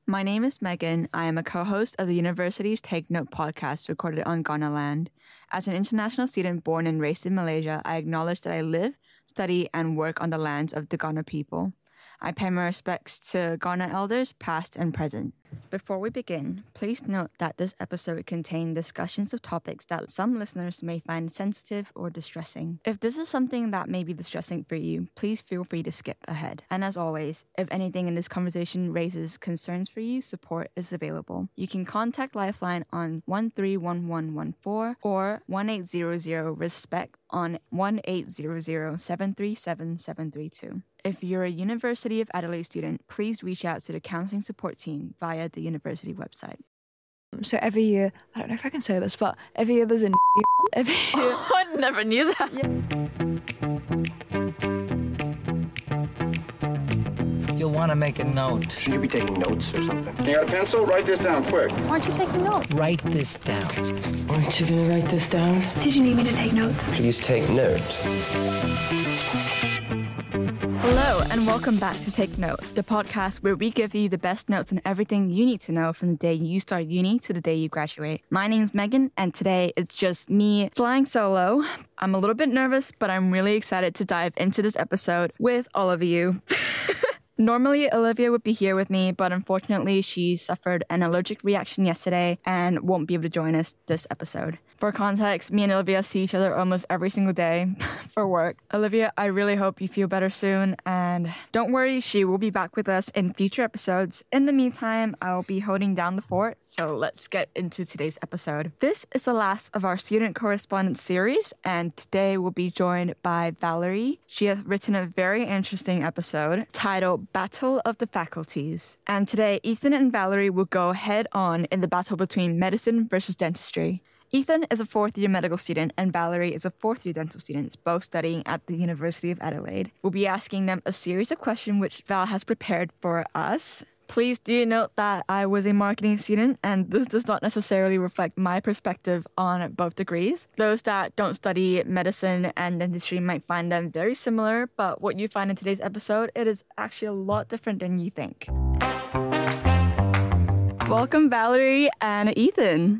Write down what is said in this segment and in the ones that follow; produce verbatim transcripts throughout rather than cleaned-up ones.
My name is Megan. I am a co-host of the university's Take Note podcast recorded on Ghana land. As an international student born and raised in Malaysia, I acknowledge that I live, study, and work on the lands of the Ghana people. I pay my respects to Ghana elders, past and present. Before we begin, please note that this episode contains discussions of topics that some listeners may find sensitive or distressing. If this is something that may be distressing for you, please feel free to skip ahead. And as always, if anything in this conversation raises concerns for you, support is available. You can contact Lifeline on one three one one one four or one eight hundred RESPECT on one eight hundred seven three seven seven three two. If you're a University of Adelaide student, please reach out to the counselling support team via the university website. So every year, I don't know if I can say this, but every year there's a every year. Oh, I never knew that. Yeah. You'll want to make a note. Should you be taking notes or something? You got a pencil? Write this down quick. Aren't you taking notes? Write this down. Aren't you gonna write this down? Did you need me to take notes? Please take note. Hello, and welcome back to Take Note, the podcast where we give you the best notes on everything you need to know from the day you start uni to the day you graduate. My name's Megan, and today it's just me flying solo. I'm a little bit nervous, but I'm really excited to dive into this episode with all of you. Normally, Olivia would be here with me, but unfortunately, she suffered an allergic reaction yesterday and won't be able to join us this episode. For context, me and Olivia see each other almost every single day for work. Olivia, I really hope you feel better soon, and don't worry, she will be back with us in future episodes. In the meantime, I'll be holding down the fort, so let's get into today's episode. This is the last of our student correspondence series, and today we'll be joined by Valerie. She has written a very interesting episode titled Battle of the Faculties. And today, Ethan and Valerie will go head on in the battle between medicine versus dentistry. Ethan is a fourth-year medical student and Valerie is a fourth-year dental student, both studying at the University of Adelaide. We'll be asking them a series of questions which Val has prepared for us. Please do note that I was a marketing student and this does not necessarily reflect my perspective on both degrees. Those that don't study medicine and dentistry might find them very similar, but what you find in today's episode, it is actually a lot different than you think. Welcome, Valerie and Ethan.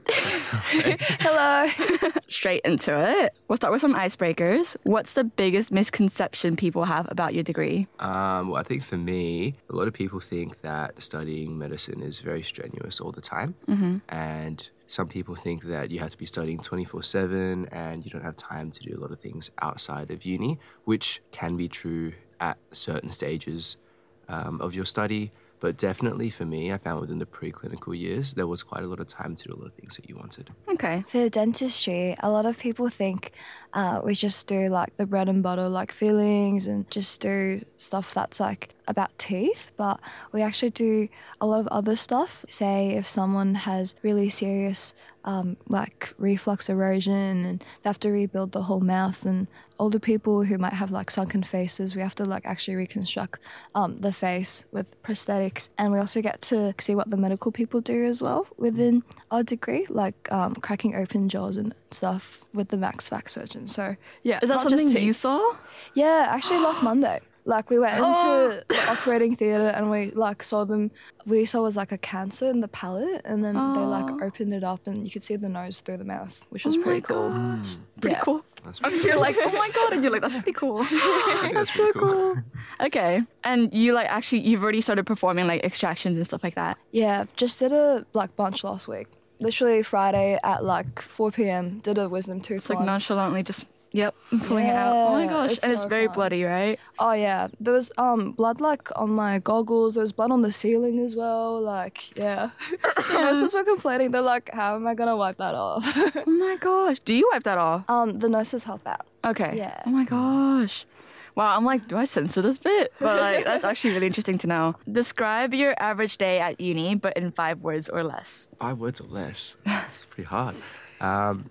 Hello. Straight into it. We'll start with some icebreakers. What's the biggest misconception people have about your degree? Um, well, I think for me, a lot of people think that studying medicine is very strenuous all the time. Mm-hmm. And some people think that you have to be studying twenty-four seven and you don't have time to do a lot of things outside of uni, which can be true at certain stages um, of your study. But definitely for me, I found within the preclinical years, there was quite a lot of time to do a lot of things that you wanted. Okay. For dentistry, a lot of people think uh, we just do like the bread and butter, like fillings, and just do stuff that's like about teeth, but we actually do a lot of other stuff. Say if someone has really serious um, like reflux erosion and they have to rebuild the whole mouth, and older people who might have like sunken faces, we have to like actually reconstruct um, the face with prosthetics. And we also get to see what the medical people do as well within our degree, like um, cracking open jaws and stuff with the max fac surgeon. So yeah. Is that not something just you saw? Yeah, actually last Monday. Like, we went into Oh. the operating theatre and we, like, saw them. We saw it was, like, a cancer in the palate, and then they, like, opened it up and you could see the nose through the mouth, which was Oh my pretty cool. gosh. Pretty Yeah. cool. That's And pretty you're cool. like, oh my god, and you're like, that's pretty cool. That's That's so pretty cool. cool. Okay. And you, like, actually, you've already started performing, like, extractions and stuff like that. Yeah, just did a, like, bunch last week. Literally Friday at, like, four p.m. did a wisdom tooth It's like one. nonchalantly just, yep, pulling it out. Oh my Yeah, gosh. it's And it's so very fun. bloody, right? Oh, yeah. There was um blood, like, on my goggles. There was blood on the ceiling as well. Like, yeah. The nurses were complaining. They're like, how am I going to wipe that off? Oh my gosh. Do you wipe that off? um, The nurses help out. Okay. Yeah. Oh my gosh. Wow, I'm like, do I censor this bit? But like, that's actually really interesting to know. Describe your average day at uni, but in five words or less. Five words or less. It's pretty hard. Um,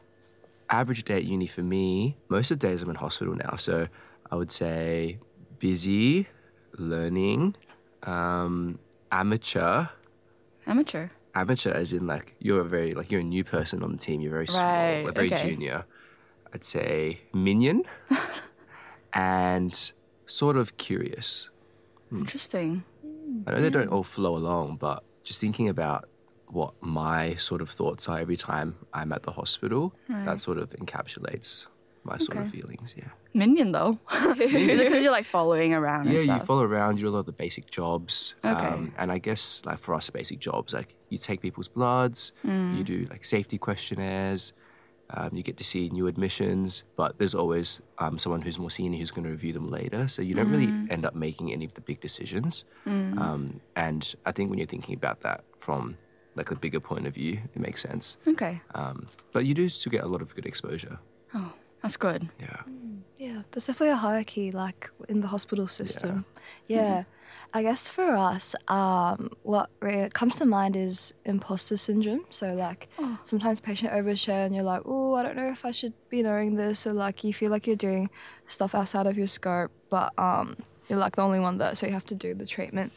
average day at uni for me, most of the days I'm in hospital now. So I would say busy, learning, um, amateur. Amateur. Amateur as in like you're a very like you're a new person on the team. You're very small, Right, like very okay. junior. I'd say minion and sort of curious. Interesting. I know they don't all flow along, but just thinking about what my sort of thoughts are every time I'm at the hospital, Right. that sort of encapsulates my sort of Okay. feelings, yeah. Minion though, because you're like following around and Yeah, you stuff. follow around, you do a lot of the basic jobs. Okay. and I guess like for us, the basic jobs, like you take people's bloods, Mm. you do like safety questionnaires, um, you get to see new admissions, but there's always um, someone who's more senior who's going to review them later. So you don't really Mm. end up making any of the big decisions. Um, and I think when you're thinking about that from like a bigger point of view, it makes sense. Okay, Um, but you do still get a lot of good exposure. that's good. Yeah. Yeah, there's definitely a hierarchy like in the hospital system. Yeah. I guess for us, um, what really comes to mind is imposter syndrome. So like sometimes patient overshare and you're like, oh, I don't know if I should be knowing this, or like you feel like you're doing stuff outside of your scope, but um, you're like the only one there, so you have to do the treatment.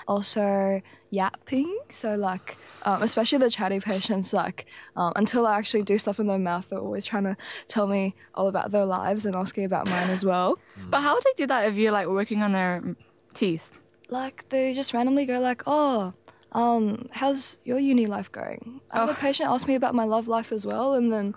Also, yapping. So like, um, especially the chatty patients, like um, until I actually do stuff in their mouth, they're always trying to tell me all about their lives and asking about mine as well. But how would they do that if you're like working on their teeth? Like they just randomly go like, oh, um, how's your uni life going? I have a patient ask me about my love life as well, and then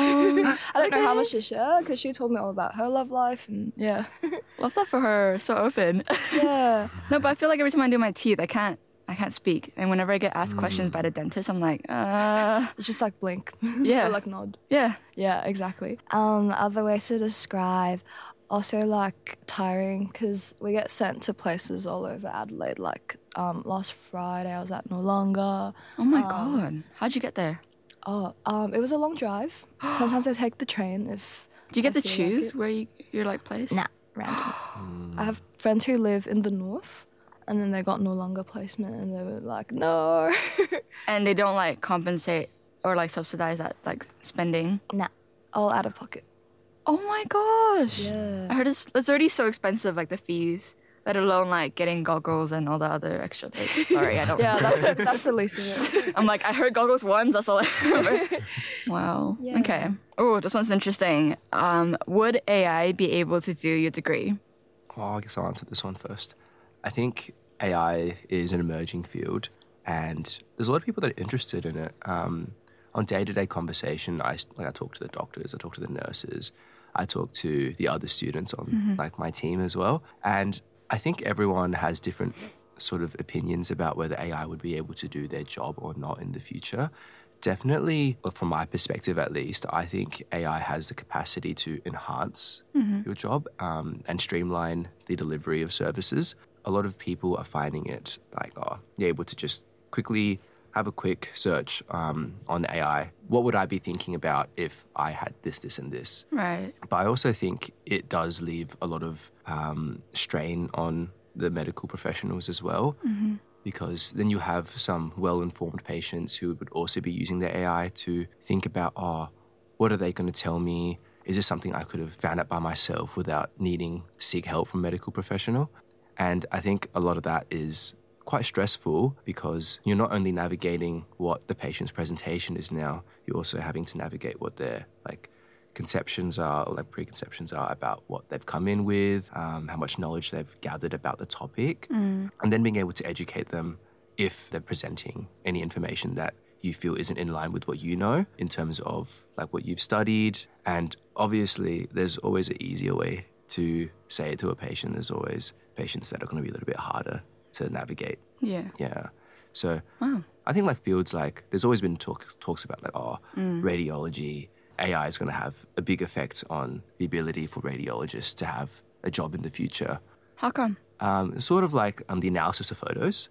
I don't know how much to share because she told me all about her love life, and yeah, Love that for her. So open. yeah. No, but I feel like every time I do my teeth, I can't. I can't speak, and whenever I get asked questions by the dentist, I'm like, uh, It's just like blink, Yeah. or like nod. yeah. Yeah, exactly. Um, other ways to describe, also like tiring because we get sent to places all over Adelaide. Like um, last Friday, I was at Noarlunga. Oh my god, how'd you get there? Oh, um, it was a long drive. Sometimes I take the train if. Do you get I to feel like choose it. where you you're like placed? Nah, random. I have friends who live in the north, and then they got Noarlunga placement, and they were like, no, And they don't like compensate or like subsidize that like spending. nah, all out of pocket. Oh my gosh. Yeah. I heard it's it's already so expensive, like the fees, let alone like getting goggles and all the other extra. Like, sorry, I don't. Yeah, that's the, that's the least of it. I'm like, I heard goggles once. That's all I remember. Wow. Yeah. Okay. Oh, this one's interesting. Um, would A I be able to do your degree? Oh, I guess I'll answer this one first. I think A I is an emerging field, and there's a lot of people that are interested in it. Um, on day-to-day conversation, I like I talk to the doctors, I talk to the nurses, I talk to the other students on like my team as well, and I think everyone has different sort of opinions about whether A I would be able to do their job or not in the future. Definitely, well, from my perspective at least, I think A I has the capacity to enhance your job um, and streamline the delivery of services. A lot of people are finding it like, oh, you're able to just quickly have a quick search um, on A I. What would I be thinking about if I had this, this, and this? Right. But I also think it does leave a lot of um, strain on the medical professionals as well, because then you have some well-informed patients who would also be using their A I to think about, oh, what are they going to tell me? Is this something I could have found out by myself without needing to seek help from a medical professional? And I think a lot of that is quite stressful because you're not only navigating what the patient's presentation is now, you're also having to navigate what their like conceptions are, or like preconceptions are about what they've come in with, um, how much knowledge they've gathered about the topic, and then being able to educate them if they're presenting any information that you feel isn't in line with what you know in terms of like what you've studied. And obviously there's always an easier way to say it to a patient. There's always patients that are going to be a little bit harder to navigate. Yeah. Yeah. So Wow. I think like fields like, there's always been talk, talks about like, oh, radiology, A I is going to have a big effect on the ability for radiologists to have a job in the future. How come? Um, sort of like um, the analysis of photos.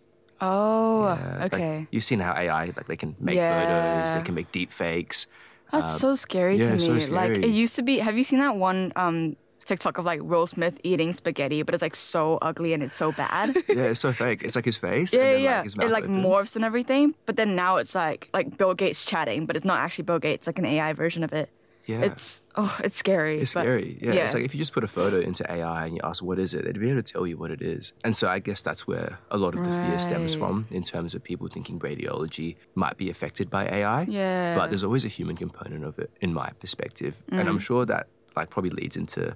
Oh, Uh, like, okay. you've seen how A I, like they can make Yeah. photos, they can make deep fakes. That's so scary yeah, to me. so Like scary. it used to be. Have you seen that one um, TikTok of like Will Smith eating spaghetti, but it's like so ugly and it's so bad? Yeah, it's so fake. It's like his face. Yeah, and then, yeah, Like, his yeah. mouth It like opens. morphs and everything, but then now it's like like Bill Gates chatting, but it's not actually Bill Gates. Like an A I version of it. Yeah. It's oh, it's scary. It's but- scary. Yeah. It's like if you just put a photo into A I and you ask what is it, they'd be able to tell you what it is. And so I guess that's where a lot of the fear stems Right. from in terms of people thinking radiology might be affected by A I. Yeah. But there's always a human component of it in my perspective. And Mm. I'm sure that like probably leads into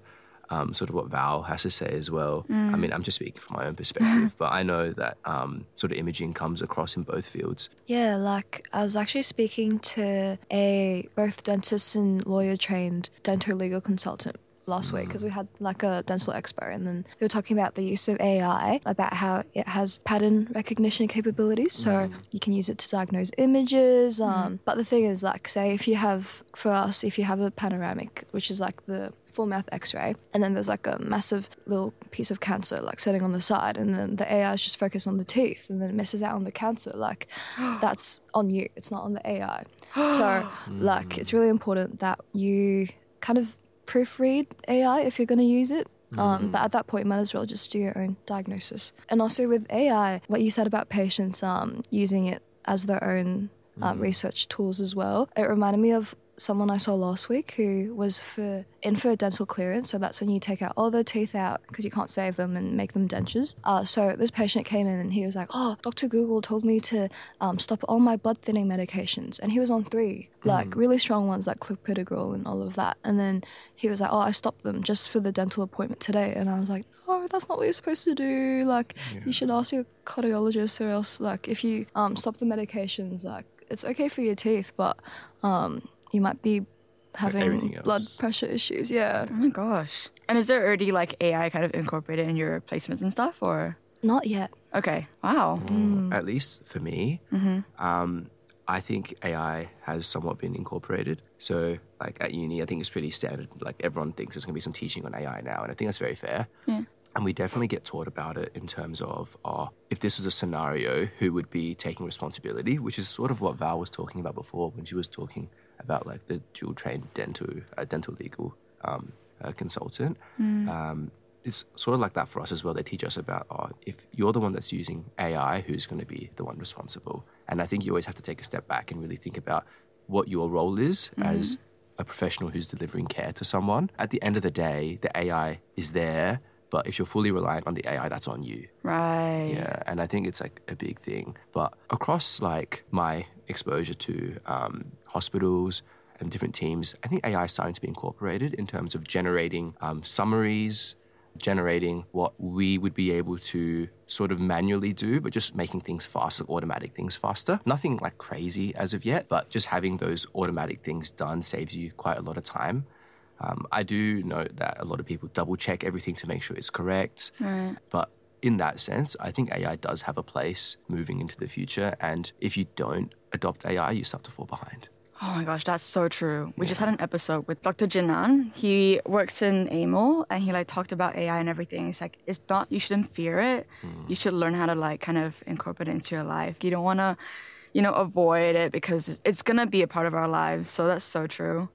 um, sort of what Val has to say as well. I mean, I'm just speaking from my own perspective, but I know that um, sort of imaging comes across in both fields. Yeah, like I was actually speaking to a both dentist and lawyer trained dental legal consultant last week because we had like a dental expo, and then they were talking about the use of A I, about how it has pattern recognition capabilities, so mm. you can use it to diagnose images. Um, mm. But the thing is, like, say if you have, for us, if you have a panoramic, which is like the full mouth x-ray, and then there's like a massive little piece of cancer like sitting on the side, and then the A I is just focused on the teeth, and then it misses out on the cancer. Like that's on you, it's not on the A I. So like it's really important that you kind of proofread A I if you're going to use it. Um, mm. But at that point, you might as well just do your own diagnosis. And also with A I, what you said about patients um, using it as their own um, mm. research tools as well, it reminded me of someone I saw last week who was for in for dental clearance. So that's when you take out all the teeth out because you can't save them and make them dentures. Uh, so this patient came in and he was like, oh, Doctor Google told me to um, stop all my blood thinning medications. And he was on three, like mm. really strong ones like clopidogrel and all of that. And then he was like, oh, I stopped them just for the dental appointment today. And I was like, no, that's not what you're supposed to do. Like, yeah. you should ask your cardiologist, or else, like, if you um, stop the medications, like, it's okay for your teeth, but um, you might be having blood pressure issues. Yeah. Oh my gosh. And is there already like A I kind of incorporated in your placements and stuff, or? Not yet. Okay. Wow. Mm. At least for me, mm-hmm. um, I think A I has somewhat been incorporated. So like at uni, I think it's pretty standard. Like everyone thinks there's going to be some teaching on A I now, and I think that's very fair. Yeah. And we definitely get taught about it in terms of, oh, if this was a scenario, who would be taking responsibility, which is sort of what Val was talking about before when she was talking about like the dual trained dental, uh, dental legal um, uh, consultant. Mm. Um, it's sort of like that for us as well. They teach us about, oh, if you're the one that's using A I, who's going to be the one responsible? And I think you always have to take a step back and really think about what your role is mm. as a professional who's delivering care to someone. At the end of the day, the A I is there, but if you're fully reliant on the A I, that's on you. Right. Yeah, and I think it's like a big thing. But across like my exposure to um, hospitals and different teams, I think A I is starting to be incorporated in terms of generating um, summaries, generating what we would be able to sort of manually do, but just making things faster, automatic things faster. Nothing like crazy as of yet, but just having those automatic things done saves you quite a lot of time. Um, I do know that a lot of people double check everything to make sure it's correct. Right. But in that sense, I think A I does have a place moving into the future. And if you don't adopt A I, you start to fall behind. Oh my gosh, that's so true. We Yeah. just had an episode with Doctor Jinan. He works in A M O, and he like talked about A I and everything. It's like, it's not, you shouldn't fear it. Mm. You should learn how to like kind of incorporate it into your life. You don't want to, you know, avoid it because it's going to be a part of our lives. So that's so true.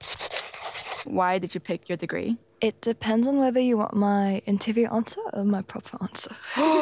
Why did you pick your degree? It depends on whether you want my interview answer or my proper answer.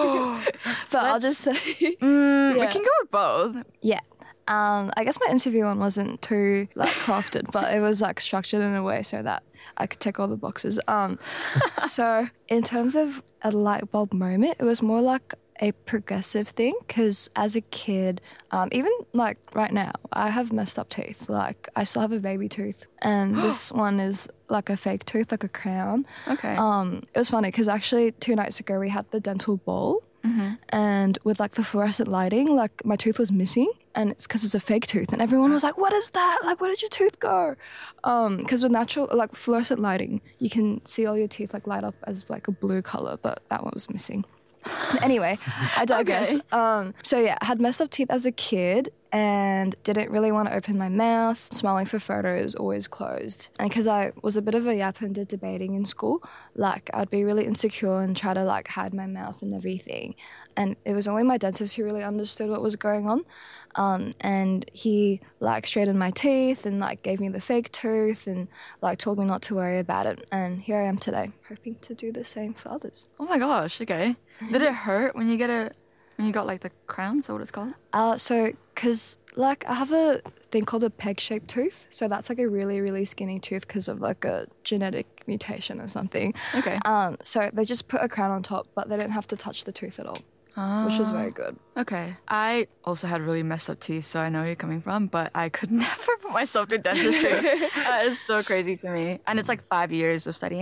But I'll just say... Mm, Yeah. We can go with both. Yeah. Um, I guess my interview one wasn't too like crafted, but it was like structured in a way so that I could tick all the boxes. Um, so in terms of a light bulb moment, it was more like a progressive thing because as a kid, um, even like right now, I have messed up teeth. Like I still have a baby tooth, and this one is like a fake tooth, like a crown. Okay. Um, it was funny because actually two nights ago we had the dental ball. Mm-hmm. And with like the fluorescent lighting, like my tooth was missing, and it's because it's a fake tooth, and everyone was like, "What is that? Like, where did your tooth go?" Um, because with natural, like fluorescent lighting, you can see all your teeth like light up as like a blue color, but that one was missing. Anyway, I digress. Okay. Um, so yeah, I had messed up teeth as a kid and didn't really want to open my mouth. Smiling for photos, always closed. And because I was a bit of a yap and did debating in school, like I'd be really insecure and try to like hide my mouth and everything. And it was only my dentist who really understood what was going on. Um, and he like straightened my teeth and like gave me the fake tooth and like told me not to worry about it. And here I am today, hoping to do the same for others. Oh my gosh, okay. Did it hurt when you get a, when you got like the crown? Is that what it's called? Uh, so, because like I have a thing called a peg-shaped tooth. So that's like a really, really skinny tooth because of like a genetic mutation or something. Okay. Um, so they just put a crown on top, but they didn't have to touch the tooth at all. Oh. Which is very good. Okay. I also had really messed up teeth, so I know where you're coming from, but I could never put myself through dentistry. That is so crazy to me. And it's like five years of studying.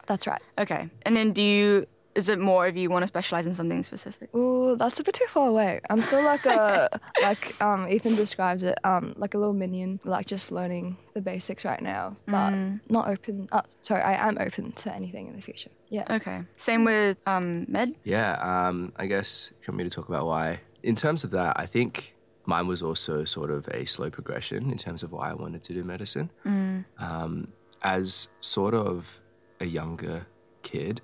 that's right. Okay. And then do you, is it more if you want to specialize in something specific? Ooh, that's a bit too far away. I'm still like a, like um, Ethan describes it, um, like a little minion, like just learning the basics right now, but Mm. not open, uh, sorry, I am open to anything in the future. Yeah. Okay. Same with um, med? Yeah, um, I guess if you want me to talk about why. In terms of that, I think mine was also sort of a slow progression in terms of why I wanted to do medicine. Mm. Um, as sort of a younger kid,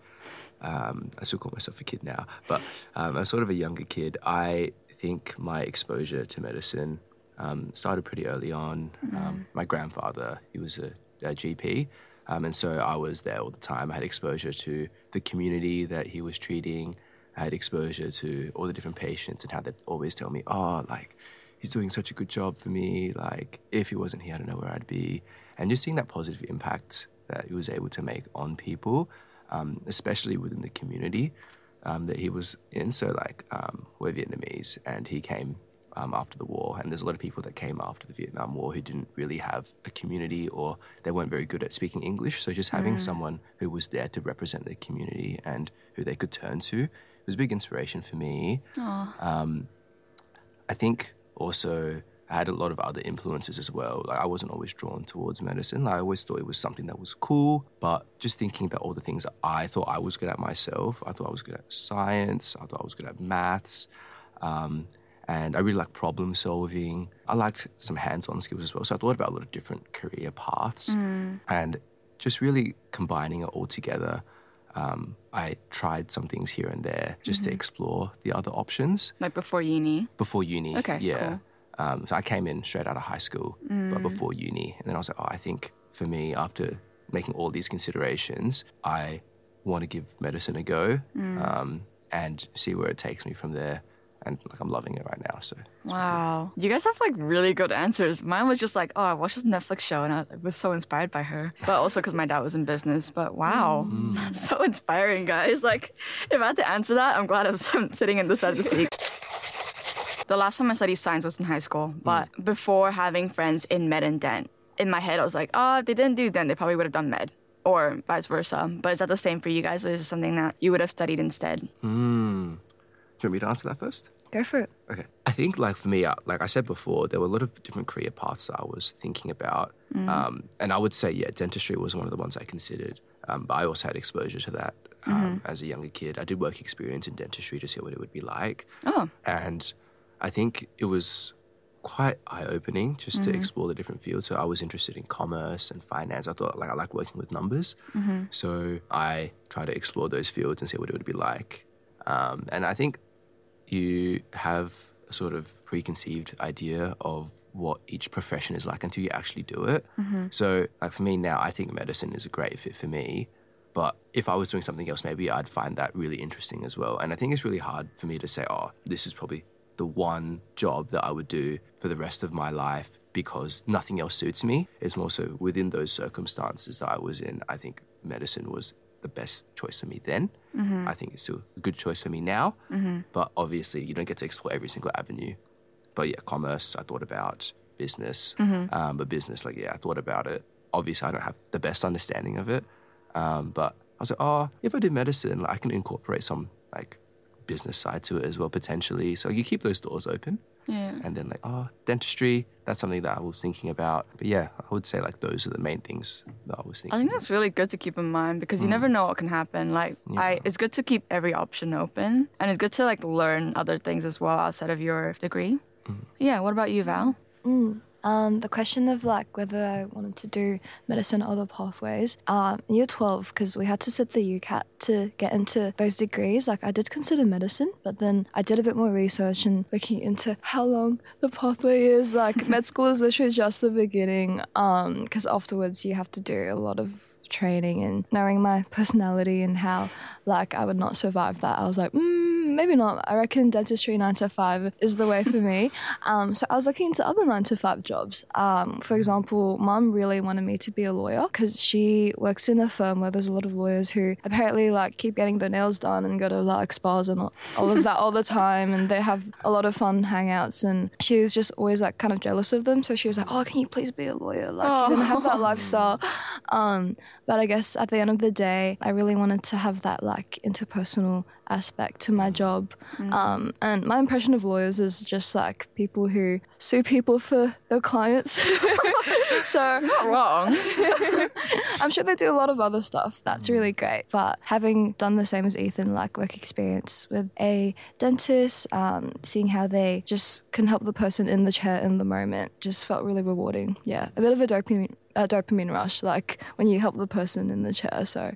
um, I still call myself a kid now, but um, as sort of a younger kid, I think my exposure to medicine um, started pretty early on. Mm. Um, my grandfather, he was a, a G P, um, and so I was there all the time. I had exposure to the community that he was treating. I had exposure to all the different patients and how they'd always tell me, oh, like, he's doing such a good job for me. Like, if he wasn't here, I don't know where I'd be. And just seeing that positive impact that he was able to make on people, um, especially within the community um, that he was in. So, like, um, we're Vietnamese, and he came um, after the war. And there's a lot of people that came after the Vietnam War who didn't really have a community, or they weren't very good at speaking English. So just having someone who was there to represent their community and who they could turn to was a big inspiration for me. Um, I think also I had a lot of other influences as well. Like, I wasn't always drawn towards medicine. I always thought it was something that was cool, but just thinking about all the things that I thought I was good at myself. I thought I was good at science. I thought I was good at maths. Um, and I really liked problem solving. I liked some hands-on skills as well. So I thought about a lot of different career paths and just really combining it all together. Um, I tried some things here and there just to explore the other options. Like before uni? Before uni, Okay, yeah. cool. Um, so I came in straight out of high school, but before uni. And then I was like, oh, I think for me, after making all these considerations, I want to give medicine a go um, and see where it takes me from there. And like, I'm loving it right now. So Wow. You guys have like really good answers. Mine was just like, oh, I watched this Netflix show and I was so inspired by her. But also because my dad was in business. But wow, so inspiring, guys. Like, if I had to answer that, I'm glad I was sitting in the side of the seat. The last time I studied science was in high school. But before having friends in med and dent, in my head, I was like, oh, if they didn't do dent, they probably would have done med. Or vice versa. But is that the same for you guys? Or is it something that you would have studied instead? Mm. Do you want me to answer that first? Go for it. Okay. I think, like, for me, uh, like I said before, there were a lot of different career paths I was thinking about. Um, and I would say, yeah, dentistry was one of the ones I considered. Um, but I also had exposure to that um, as a younger kid. I did work experience in dentistry to see what it would be like. Oh. And I think it was quite eye-opening just to explore the different fields. So I was interested in commerce and finance. I thought, like, I like working with numbers. So I tried to explore those fields and see what it would be like. Um, and I think you have a sort of preconceived idea of what each profession is like until you actually do it. So, like, for me now, I think medicine is a great fit for me. But if I was doing something else, maybe I'd find that really interesting as well. And I think it's really hard for me to say, oh, this is probably the one job that I would do for the rest of my life because nothing else suits me. It's more so within those circumstances that I was in, I think medicine was the best choice for me then. I think it's still a good choice for me now. But obviously, you don't get to explore every single avenue. But yeah, commerce, I thought about business. Um, but business, like, yeah, I thought about it. Obviously, I don't have the best understanding of it. Um, but I was like, oh, if I do medicine, like, I can incorporate some, like, business side to it as well, potentially. So you keep those doors open. Yeah. And then, like, oh, dentistry, that's something that I was thinking about. But yeah, I would say, like, those are the main things that I was thinking I think that's really good to keep in mind because you never know what can happen. Like, I, it's good to keep every option open, and it's good to like learn other things as well outside of your degree. Yeah. What about you, Val? Mm. Um, the question of like whether I wanted to do medicine or other pathways, um, in year twelve, because we had to sit the U CAT to get into those degrees, like I did consider medicine, but then I did a bit more research and looking into how long the pathway is. Like med school is literally just the beginning, um, because afterwards you have to do a lot of training, and knowing my personality and how like I would not survive that, I was like, mm, maybe not. I reckon dentistry nine to five is the way for me. Um, so I was looking into other nine to five jobs. Um, for example, Mum really wanted me to be a lawyer because she works in a firm where there's a lot of lawyers who apparently like keep getting their nails done and go to like spas and all, all of that all the time, and they have a lot of fun hangouts. And she was just always like kind of jealous of them. So she was like, "Oh, can you please be a lawyer? Like Oh. you're gonna have that lifestyle." Um, but I guess at the end of the day, I really wanted to have that like interpersonal aspect to my job. Mm. Um, and my impression of lawyers is just like people who sue people for their clients. So Not wrong. I'm sure they do a lot of other stuff. That's really great. But having done the same as Ethan, like work experience with a dentist, um, seeing how they just can help the person in the chair in the moment just felt really rewarding. Yeah, a bit of a dopamine, a dopamine rush, like when you help the person in the chair. So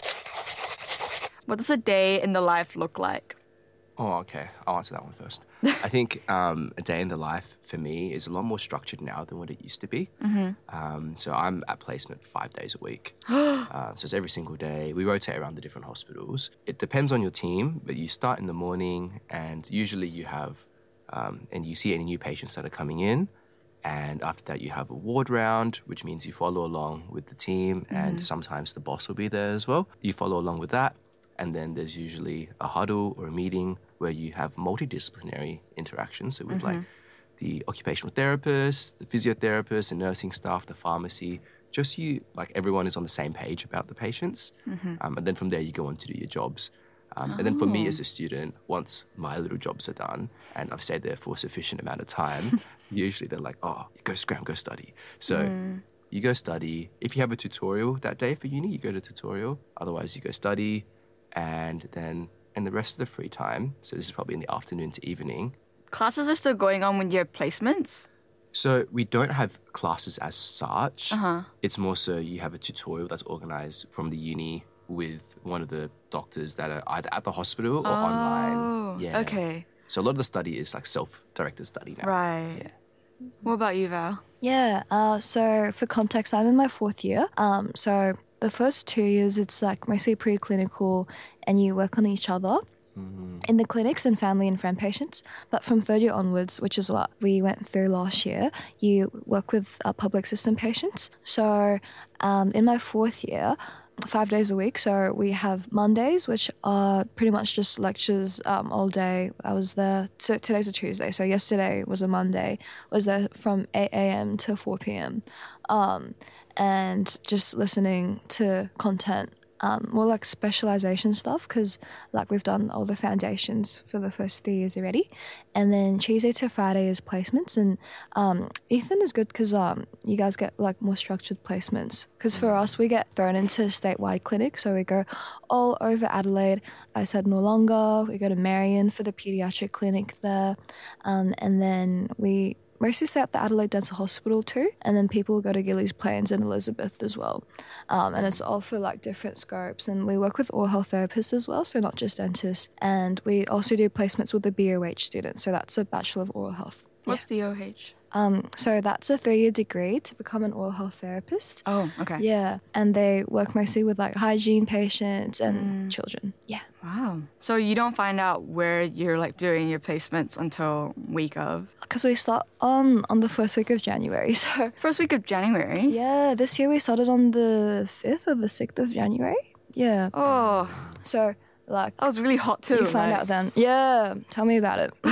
What does a day in the life look like? Oh, okay. I'll answer that one first. I think um, a day in the life for me is a lot more structured now than what it used to be. Mm-hmm. Um, so I'm at placement five days a week. uh, so it's every single day. We rotate around the different hospitals. It depends on your team, but you start in the morning and usually you have, um, and you see any new patients that are coming in. And after that, you have a ward round, which means you follow along with the team, mm-hmm. and sometimes the boss will be there as well. You follow along with that. And then there's usually a huddle or a meeting where you have multidisciplinary interactions. So with mm-hmm. like the occupational therapist, the physiotherapist, the nursing staff, the pharmacy, just you, like everyone is on the same page about the patients. Mm-hmm. Um, and then from there you go on to do your jobs. Um, oh. And then for me as a student, once my little jobs are done and I've stayed there for a sufficient amount of time, usually they're like, oh, go scram, go study. So mm. you go study. If you have a tutorial that day for uni, you go to tutorial. Otherwise you go study. And then in the rest of the free time, so this is probably in the afternoon to evening. Classes are still going on when you have placements? So we don't have classes as such. Uh-huh. It's more so you have a tutorial that's organized from the uni with one of the doctors that are either at the hospital or oh, online. Yeah. Okay. So a lot of the study is like self-directed study now. Right. Yeah. What about you, Val? Yeah, uh, so for context, I'm in my fourth year. Um, so the first two years, it's like mostly preclinical and you work on each other mm-hmm. in the clinics and family and friend patients. But from third year onwards, which is what we went through last year, you work with uh, public system patients. So um, in my fourth year, five days a week. So we have Mondays, which are pretty much just lectures um, all day. I was there, so today's a Tuesday, so yesterday was a Monday. I was there from eight a.m. to four p.m. Um, and just listening to content, um, more like specialization stuff, because like we've done all the foundations for the first three years already. And then Tuesday to Friday is placements, and um, Ethan is good because um, you guys get like more structured placements. Because for us, we get thrown into statewide clinics, so we go all over Adelaide. I said Noarlunga, we go to Marion for the pediatric clinic there, um, and then we mostly stay at the Adelaide Dental Hospital too, and then people go to Gillies Plains and Elizabeth as well. Um, and it's all for like different scopes, and we work with oral health therapists as well, so not just dentists. And we also do placements with the B O H students, so that's a Bachelor of Oral Health. What's the O H? Um, so that's a three-year degree to become an oral health therapist. Oh, okay. Yeah, and they work mostly with like hygiene patients and mm. children. Yeah. Wow. So you don't find out where you're like doing your placements until week of? Because we start on on the first week of January. So first week of January? Yeah, this year we started on the fifth or the sixth of January. Yeah. Oh. So like that was really hot too. You find like... out then. Yeah. Tell me about it.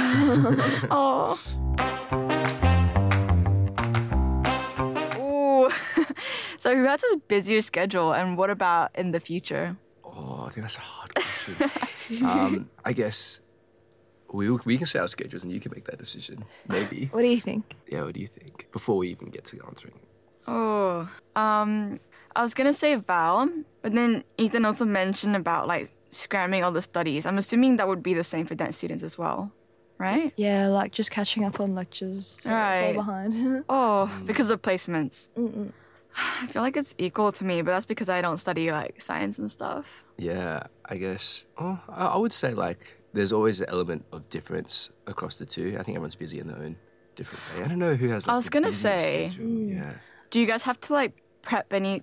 Oh. So who has a busier schedule, and what about in the future? Oh, I think that's a hard question. um, I guess we we can set our schedules and you can make that decision, maybe. What do you think? Yeah, what do you think? Before we even get to answering it. Oh, um, I was gonna say Val, but then Ethan also mentioned about like scramming all the studies. I'm assuming that would be the same for dent students as well, right? Yeah, like just catching up on lectures. So right. Fall behind. Oh, because of placements. Mm-mm. I feel like it's equal to me, but that's because I don't study like science and stuff. Yeah, I guess. Oh, I would say like there's always an element of difference across the two. I think everyone's busy in their own different way. I don't know who has. Like, I was gonna say. Mm. Yeah. Do you guys have to like prep any? Because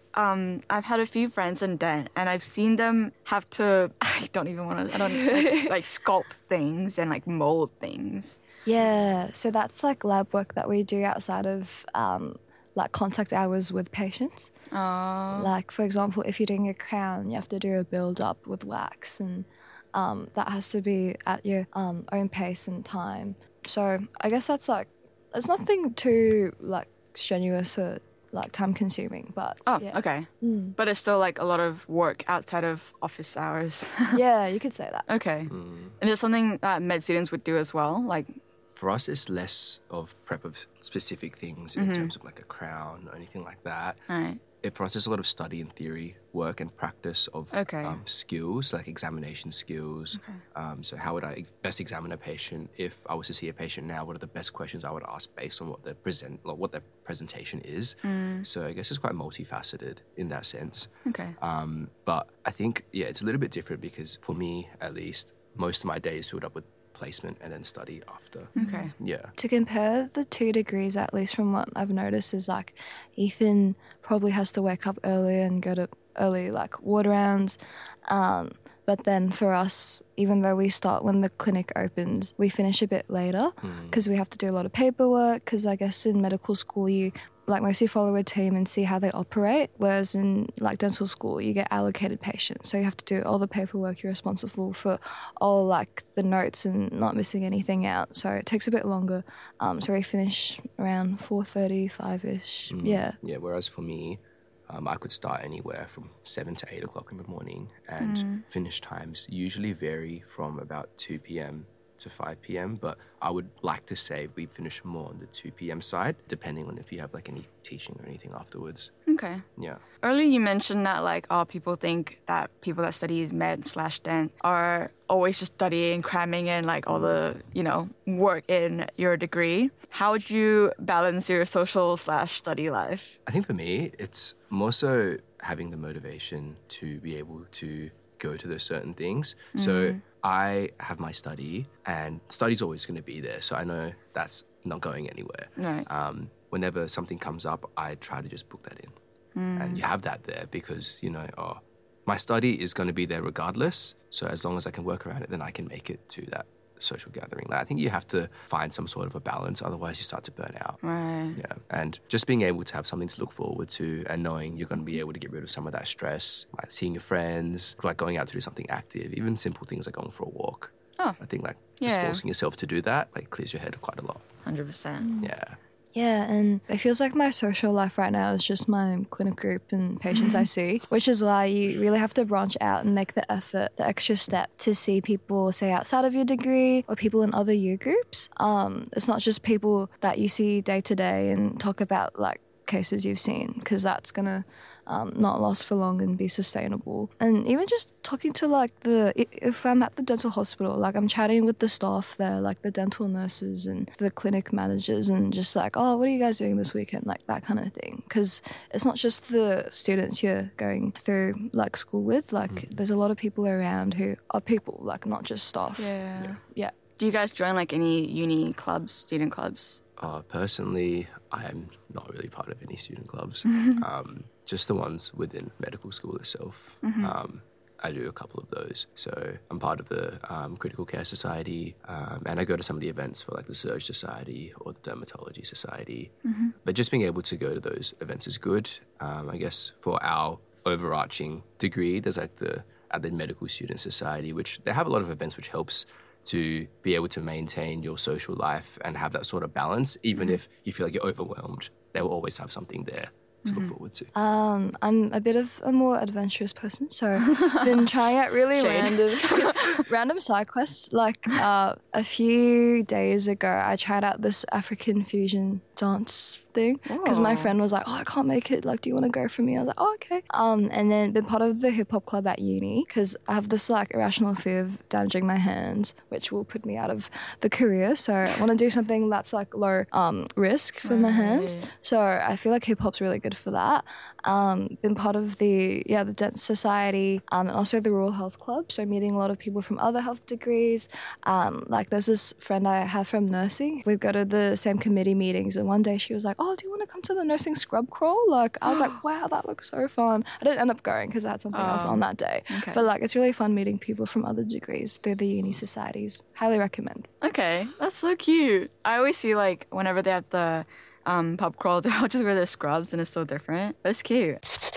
um, I've had a few friends in Dent, and I've seen them have to. I don't even want to. I don't like, like sculpt things and like mold things. Yeah, so that's like lab work that we do outside of um, like contact hours with patients. Oh. Like, for example, if you're doing a crown, you have to do a build-up with wax, and um, that has to be at your um, own pace and time. So I guess that's like, it's nothing too like strenuous or like time-consuming, but Oh, yeah. okay. Mm. But it's still like a lot of work outside of office hours. Yeah, you could say that. Okay. And it's something that med students would do as well, like. For us, it's less of prep of specific things in terms of like a crown or anything like that. Right. It, for us, it's a lot of study and theory work and practice of Okay. um, skills, like examination skills. Okay. Um, so how would I best examine a patient? If I was to see a patient now, what are the best questions I would ask based on what their present, like what their presentation is? So I guess it's quite multifaceted in that sense. Okay. Um, but I think, yeah, it's a little bit different because for me, at least, most of my day is filled up with placement and then study after. Okay. Yeah. To compare the two degrees, at least from what I've noticed, is like Ethan probably has to wake up early and go to early like ward rounds. Um, but then for us, even though we start when the clinic opens, we finish a bit later because we have to do a lot of paperwork because I guess in medical school you like mostly follow a team and see how they operate, whereas in like dental school you get allocated patients, so you have to do all the paperwork. You're responsible for all like the notes and not missing anything out, so it takes a bit longer. Um, so we finish around four thirty, five-ish. Yeah. Yeah, whereas for me, um, I could start anywhere from seven to eight o'clock in the morning, and finish times usually vary from about two p.m. to five p.m. But I would like to say we finish more on the two p.m. side, depending on if you have like any teaching or anything afterwards. Okay. Yeah. Earlier you mentioned that like oh people think that people that study med slash dent are always just studying, cramming in like all the, you know, work in your degree. How would you balance your social slash study life? I think for me, it's more so having the motivation to be able to go to those certain things. So I have my study, and study's always going to be there. So I know that's not going anywhere. Right. Um, whenever something comes up, I try to just book that in. And you have that there because, you know, oh, my study is going to be there regardless. So as long as I can work around it, then I can make it to that social gathering. Like, I think you have to find some sort of a balance, otherwise you start to burn out. Right. Yeah, and just being able to have something to look forward to and knowing you're going to be able to get rid of some of that stress, like seeing your friends, like going out to do something active, even simple things like going for a walk. Oh. I think like just Yeah. forcing yourself to do that like clears your head quite a lot. one hundred percent. Yeah. Yeah, and it feels like my social life right now is just my clinic group and patients I see, which is why you really have to branch out and make the effort, the extra step to see people, say, outside of your degree or people in other year groups. Um, it's not just people that you see day to day and talk about, like, cases you've seen, because that's going to um, not last for long and be sustainable. And even just talking to, like, the, if I'm at the dental hospital, like, I'm chatting with the staff there, like the dental nurses and the clinic managers, and just like, oh, what are you guys doing this weekend? Like, that kind of thing. Because it's not just the students you're going through, like, school with. Like, mm. there's a lot of people around who are people, like, not just staff. Yeah. Yeah. yeah. Do you guys join like any uni clubs, student clubs? Uh, personally, I am not really part of any student clubs. um, just the ones within medical school itself. Mm-hmm. Um, I do a couple of those. So I'm part of the um, Critical Care Society, um, and I go to some of the events for like the Surge Society or the Dermatology Society. Mm-hmm. But just being able to go to those events is good. Um, I guess for our overarching degree, there's like the at the Medical Student Society, which they have a lot of events which helps to be able to maintain your social life and have that sort of balance, even mm-hmm. if you feel like you're overwhelmed. They will always have something there to mm-hmm. look forward to. Um, I'm a bit of a more adventurous person, so I've been trying out really random random side quests. Like uh, a few days ago, I tried out this African fusion dance thing because my friend was like, oh, I can't make it, like, do you want to go for me? I was like, oh, okay. Um, and then been part of the hip hop club at uni because I have this like irrational fear of damaging my hands, which will put me out of the career. So I want to do something that's like low um, risk for right. my hands. So I feel like hip hop's really good for that. Um, been part of the yeah the Dent Society um, and also the Rural Health Club. So meeting a lot of people from other health degrees. Um, like there's this friend I have from nursing. We'd go to the same committee meetings, and one day she was like, oh, do you want to come to the nursing scrub crawl? Like, I was like, wow, that looks so fun. I didn't end up going because I had something else on that day. Okay. But like, it's really fun meeting people from other degrees through the uni societies. Highly recommend. Okay, that's so cute. I always see like whenever they have the um, pub crawl, they all just wear their scrubs and it's so different. But it's cute.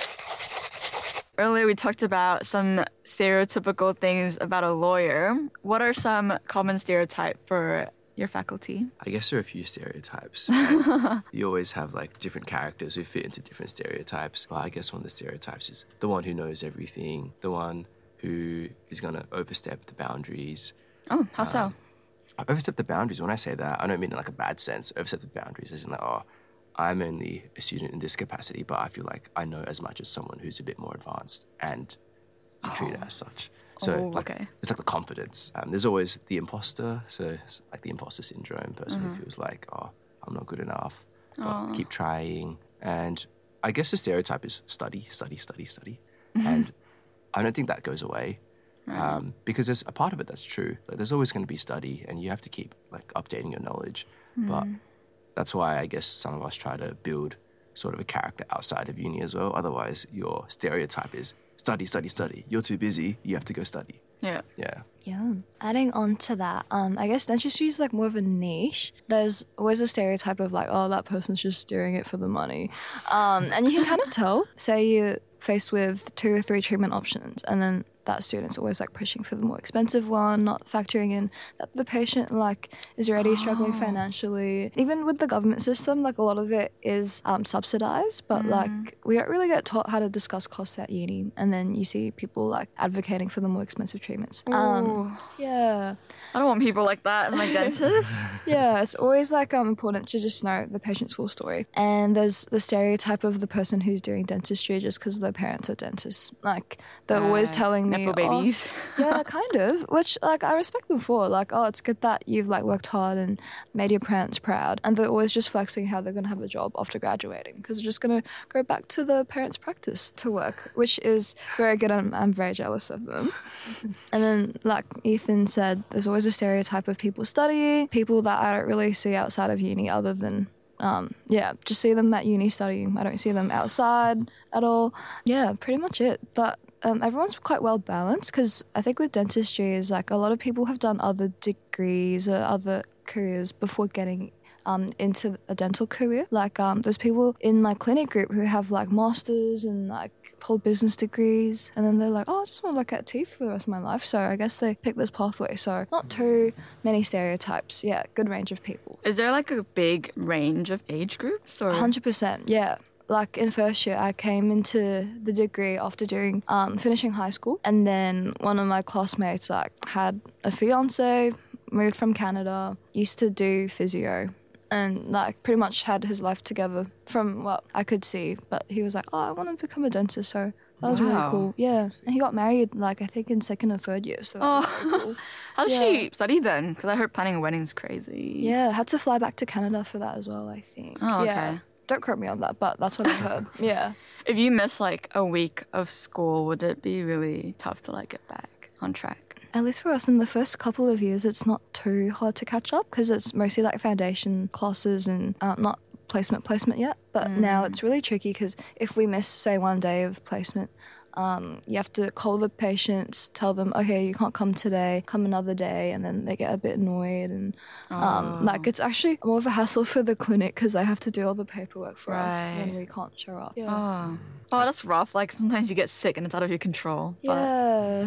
Earlier we talked about some stereotypical things about a lawyer. What are some common stereotypes for your faculty? I guess there are a few stereotypes. And you always have like different characters who fit into different stereotypes. But I guess one of the stereotypes is the one who knows everything, the one who is going to overstep the boundaries. Oh, how so? Overstep the boundaries, when I say that, I don't mean in like a bad sense. Overstep the boundaries as in like, oh, I'm only a student in this capacity, but I feel like I know as much as someone who's a bit more advanced, and you oh. treat it as such. So oh, like, okay. it's like the confidence. Um, there's always the imposter, so it's like the imposter syndrome, person Mm-hmm. who feels like, oh, I'm not good enough, but Oh. keep trying. And I guess the stereotype is study, study, study, study. And I don't think that goes away. Right. Um, because there's a part of it that's true. Like, there's always going to be study, and you have to keep like updating your knowledge. Mm. But that's why I guess some of us try to build sort of a character outside of uni as well. Otherwise, your stereotype is study, study, study. You're too busy. You have to go study. Yeah. Yeah. Yeah. Adding on to that, um, I guess dentistry is like more of a niche. There's always a stereotype of like, oh, that person's just doing it for the money. Um, and you can kind of tell. Say you're faced with two or three treatment options, and then that student's always like pushing for the more expensive one, not factoring in that the patient like is already oh. struggling financially. Even with the government system, like a lot of it is um, subsidized, but mm. like we don't really get taught how to discuss costs at uni, and then you see people like advocating for the more expensive treatments. Um, yeah. I don't want people like that in my dentist. Yeah, it's always like um, important to just know the patient's full story. And there's the stereotype of the person who's doing dentistry just because their parents are dentists. Like they're uh, always telling me, Nepo babies. Oh, yeah, kind of. Which like I respect them for. Like, oh, it's good that you've like worked hard and made your parents proud. And they're always just flexing how they're gonna have a job after graduating because they're just gonna go back to the parents' practice to work, which is very good. I'm, I'm very jealous of them. And then, like Ethan said, there's always a stereotype of people studying, people that I don't really see outside of uni other than, um, yeah, just see them at uni studying. I don't see them outside at all. Yeah, pretty much it. But um, everyone's quite well balanced because I think with dentistry is like a lot of people have done other degrees or other careers before getting um, into a dental career. Like um, there's people in my clinic group who have like masters and like whole business degrees, and then they're like, oh, I just want to look at teeth for the rest of my life, so I guess they pick this pathway. So not too many stereotypes. Yeah, good range of people. Is there like a big range of age groups? Or one hundred percent, yeah. Like in first year, I came into the degree after doing um, finishing high school, and then one of my classmates like had a fiance, moved from Canada, used to do physio, and like pretty much had his life together from what I could see. But he was like, oh, I want to become a dentist, so that was wow. really cool. Yeah, and he got married like I think in second or third year, so that oh. was very cool. How does yeah. she study then? Because I heard planning a wedding's crazy. Yeah, had to fly back to Canada for that as well, I think. Oh, okay. Yeah. Don't quote me on that, but that's what I heard. Yeah. If you miss like a week of school, would it be really tough to like get back on track? At least for us in the first couple of years, it's not too hard to catch up because it's mostly like foundation classes and uh, not placement placement yet. But mm. now it's really tricky because if we miss, say, one day of placement, um, you have to call the patients, tell them, okay, you can't come today, come another day, and then they get a bit annoyed. And um, oh. like it's actually more of a hassle for the clinic because they have to do all the paperwork for right. us when we can't show up. Yeah. Oh. oh, that's rough. Like sometimes you get sick and it's out of your control. But... Yeah.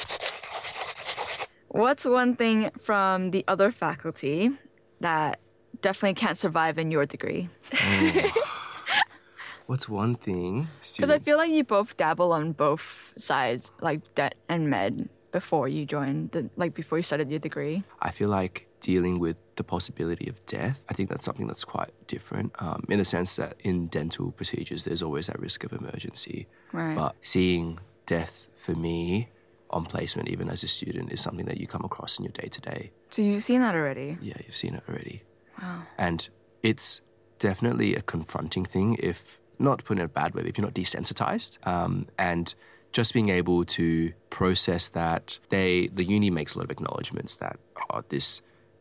What's one thing from the other faculty that definitely can't survive in your degree? Oh. What's one thing? Because I feel like you both dabble on both sides, like det and med, before you joined, the, like before you started your degree. I feel like dealing with the possibility of death, I think that's something that's quite different um, in the sense that in dental procedures, there's always that risk of emergency. Right. But seeing death for me on placement, even as a student, is something that you come across in your day-to-day. So you've seen that already? Yeah, you've seen it already. Wow. And it's definitely a confronting thing if, not put in a bad way, but if you're not desensitized. Um, and just being able to process that, they the uni makes a lot of acknowledgements that, oh, this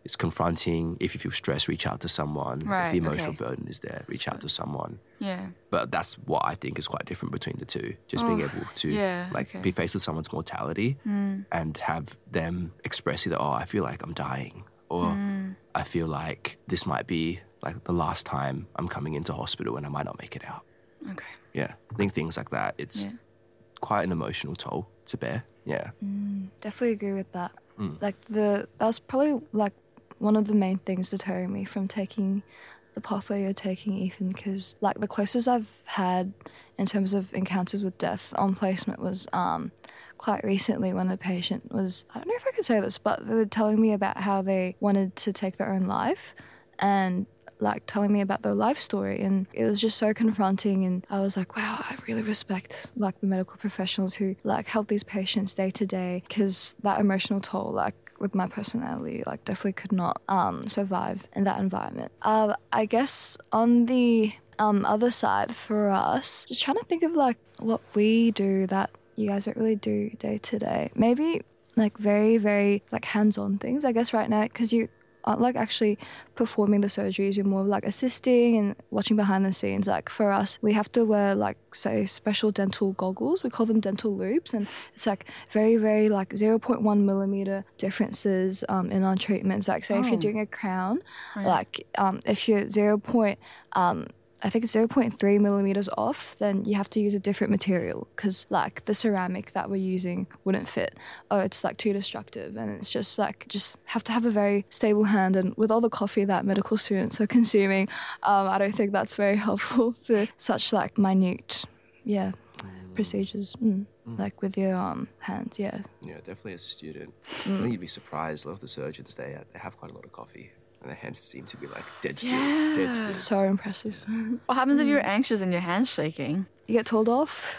it's confronting. If you feel stressed, reach out to someone. Right, if the emotional okay. burden is there, reach out to someone. Yeah. But that's what I think is quite different between the two. Just being Oh, able to yeah, like okay. be faced with someone's mortality and have them express either, oh, I feel like I'm dying, or I feel like this might be like the last time I'm coming into hospital and I might not make it out. Okay. Yeah, I think things like that, it's Yeah. quite an emotional toll to bear. Yeah. Definitely agree with that. Like the that's probably like one of the main things deterring me from taking the pathway you're taking, Ethan, because like the closest I've had in terms of encounters with death on placement was um quite recently when a patient was, I don't know if I could say this, but they were telling me about how they wanted to take their own life and like telling me about their life story, and it was just so confronting, and I was like, wow, I really respect like the medical professionals who like help these patients day to day, because that emotional toll, like with my personality, like definitely could not um, survive in that environment. Uh, I guess on the um, other side for us, just trying to think of like what we do that you guys don't really do day to day. Maybe like very, very like hands-on things, I guess right now, because you aren't like actually performing the surgeries, you're more of like assisting and watching behind the scenes. Like for us, we have to wear like say special dental goggles, we call them dental loops, and it's like very very like zero point one millimeter differences um, in our treatments. Like say if you're doing a crown, like um, if you're zero point um, I think it's zero point three millimeters off, then you have to use a different material because like the ceramic that we're using wouldn't fit. Oh, it's like too destructive, and it's just like just have to have a very stable hand. And with all the coffee that medical students are consuming, um, I don't think that's very helpful for such like minute, yeah, procedures. Mm. Like with your um, hands, yeah. Yeah, definitely as a student. I think you'd be surprised. A lot of the surgeons, they, they have quite a lot of coffee. And their hands seem to be like dead still, dead still. So impressive. What happens if you're anxious and your hand's shaking? You get told off.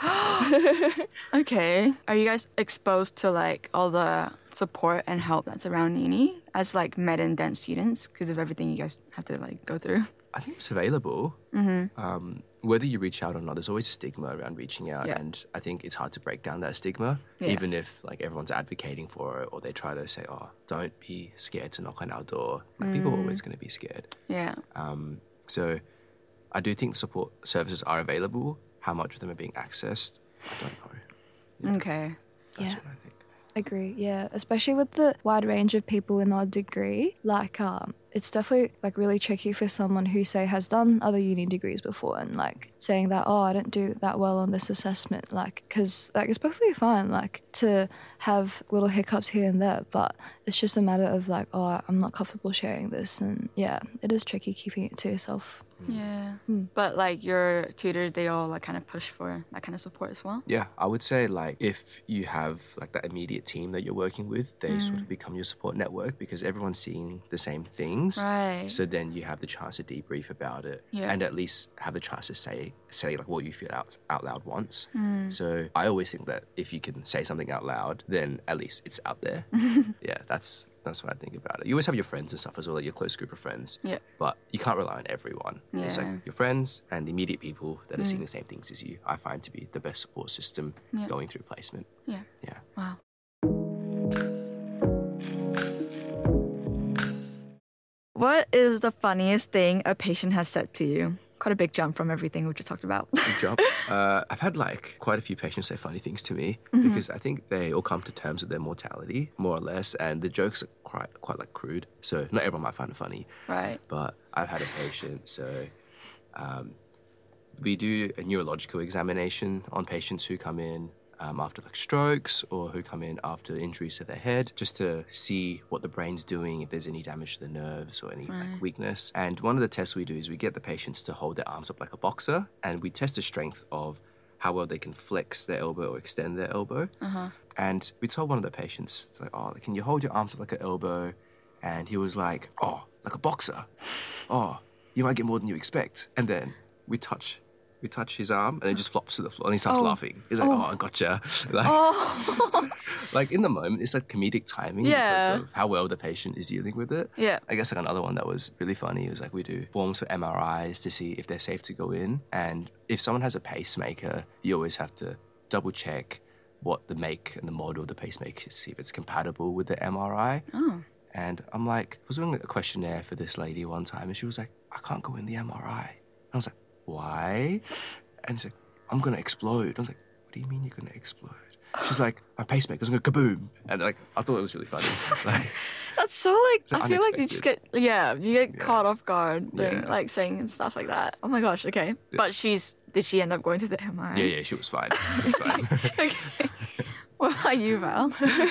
Okay. Are you guys exposed to like all the support and help that's around uni as like med and dent students because of everything you guys have to like go through? I think it's available. Mm-hmm. Um, whether you reach out or not, there's always a stigma around reaching out, Yeah. and I think it's hard to break down that stigma, Yeah. even if like everyone's advocating for it or they try to say, "Oh, don't be scared to knock on our door." Like people Mm. are always going to be scared. Yeah. Um, so, I do think support services are available. How much of them are being accessed, I don't know. Yeah, Okay. that's Yeah. what I think. Agree, yeah. Especially with the wide range of people in our degree, like um, it's definitely like really tricky for someone who say has done other uni degrees before and like saying that, oh, I didn't do that well on this assessment, like because like it's perfectly fine like to have little hiccups here and there, but it's just a matter of like, oh, I'm not comfortable sharing this, and yeah, it is tricky keeping it to yourself. Yeah. But like your tutors, they all like kind of push for that kind of support as well. Yeah, I would say like if you have like that immediate team that you're working with, they Mm. sort of become your support network because everyone's seeing the same things. Right. So then you have the chance to debrief about it Yeah. and at least have the chance to say say like what you feel out out loud once. Mm. So I always think that if you can say something out loud, then at least it's out there. Yeah, that's that's what I think about it. You always have your friends and stuff as well, like your close group of friends. Yeah. But you can't rely on everyone. It's like Yeah. Mm. your friends and the immediate people that are seeing the same things as you. I find to be the best support system Yeah. going through placement. Yeah. Yeah. Wow. What is the funniest thing a patient has said to you? Quite a big jump from everything we just talked about. Good job. Uh, I've had like quite a few patients say funny things to me Mm-hmm. because I think they all come to terms with their mortality, more or less, and the jokes are quite quite like crude. So not everyone might find it funny, Right. but I've had a patient. So um, we do a neurological examination on patients who come in um, after like strokes or who come in after injuries to their head, just to see what the brain's doing, if there's any damage to the nerves or any like weakness. And one of the tests we do is we get the patients to hold their arms up like a boxer, and we test the strength of how well they can flex their elbow or extend their elbow. And we told one of the patients, it's like, oh, can you hold your arms up like an elbow? And he was like, oh, like a boxer. Oh, you might get more than you expect. And then we touch we touch his arm and it just flops to the floor and he starts laughing. He's like, oh, I gotcha. Like, like in the moment, it's like comedic timing Yeah. because of how well the patient is dealing with it. Yeah. I guess like another one that was really funny was like we do forms for M R Is to see if they're safe to go in. And if someone has a pacemaker, you always have to double check what the make and the model of the pacemaker is to see if it's compatible with the M R I. Oh. And I'm like, I was doing a questionnaire for this lady one time, and she was like, I can't go in the M R I. And I was like, why? And she's like, I'm going to explode. I was like, what do you mean you're going to explode? She's like, my pacemaker's going to kaboom. And like, I thought it was really funny. Like, That's so like, Is it I feel like you just get, yeah, you get Yeah. caught off guard during Yeah. like saying stuff like that. Oh my gosh, okay. But she's, did she end up going to the M R I? yeah, yeah, she was fine. She was fine. Okay. What about you, Val?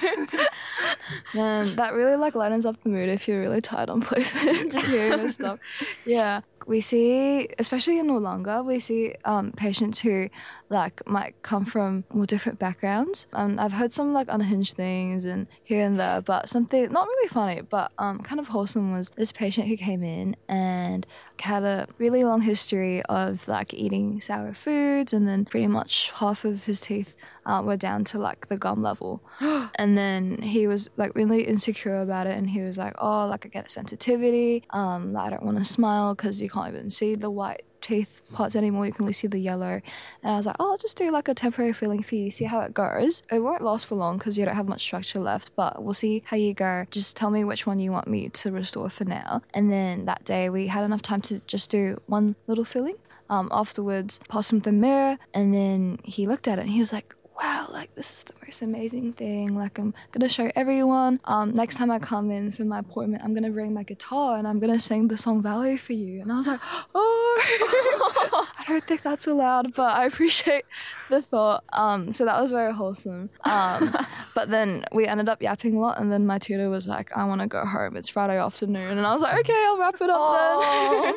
Man, that really like lightens up the mood if you're really tired on places. Just hearing this stuff. Yeah. We see, especially in Noarlunga, we see um, patients who like might come from more different backgrounds. Um, I've heard some like unhinged things and here and there, but something not really funny, but um, kind of wholesome was this patient who came in and had a really long history of like eating sour foods, and then pretty much half of his teeth uh, were down to like the gum level. And then he was like really insecure about it, and he was like, oh, like I get a sensitivity, um, I don't want to smile because you can't even see the white teeth parts anymore, you can only see the yellow. And I was like, oh, I'll just do like a temporary filling for you, see how it goes. It won't last for long because you don't have much structure left, but we'll see how you go. Just tell me which one you want me to restore for now. And then that day we had enough time to just do one little filling. Um, afterwards, passed him the mirror, and then he looked at it and he was like, wow, like this is the most amazing thing. Like I'm gonna show everyone. Um, next time I come in for my appointment, I'm gonna bring my guitar and I'm gonna sing the song Valley for you. And I was like, oh, I don't think that's allowed, but I appreciate the thought. Um, so that was very wholesome. Um, but then we ended up yapping a lot, and then my tutor was like, I want to go home. It's Friday afternoon, and I was like, okay, I'll wrap it up then.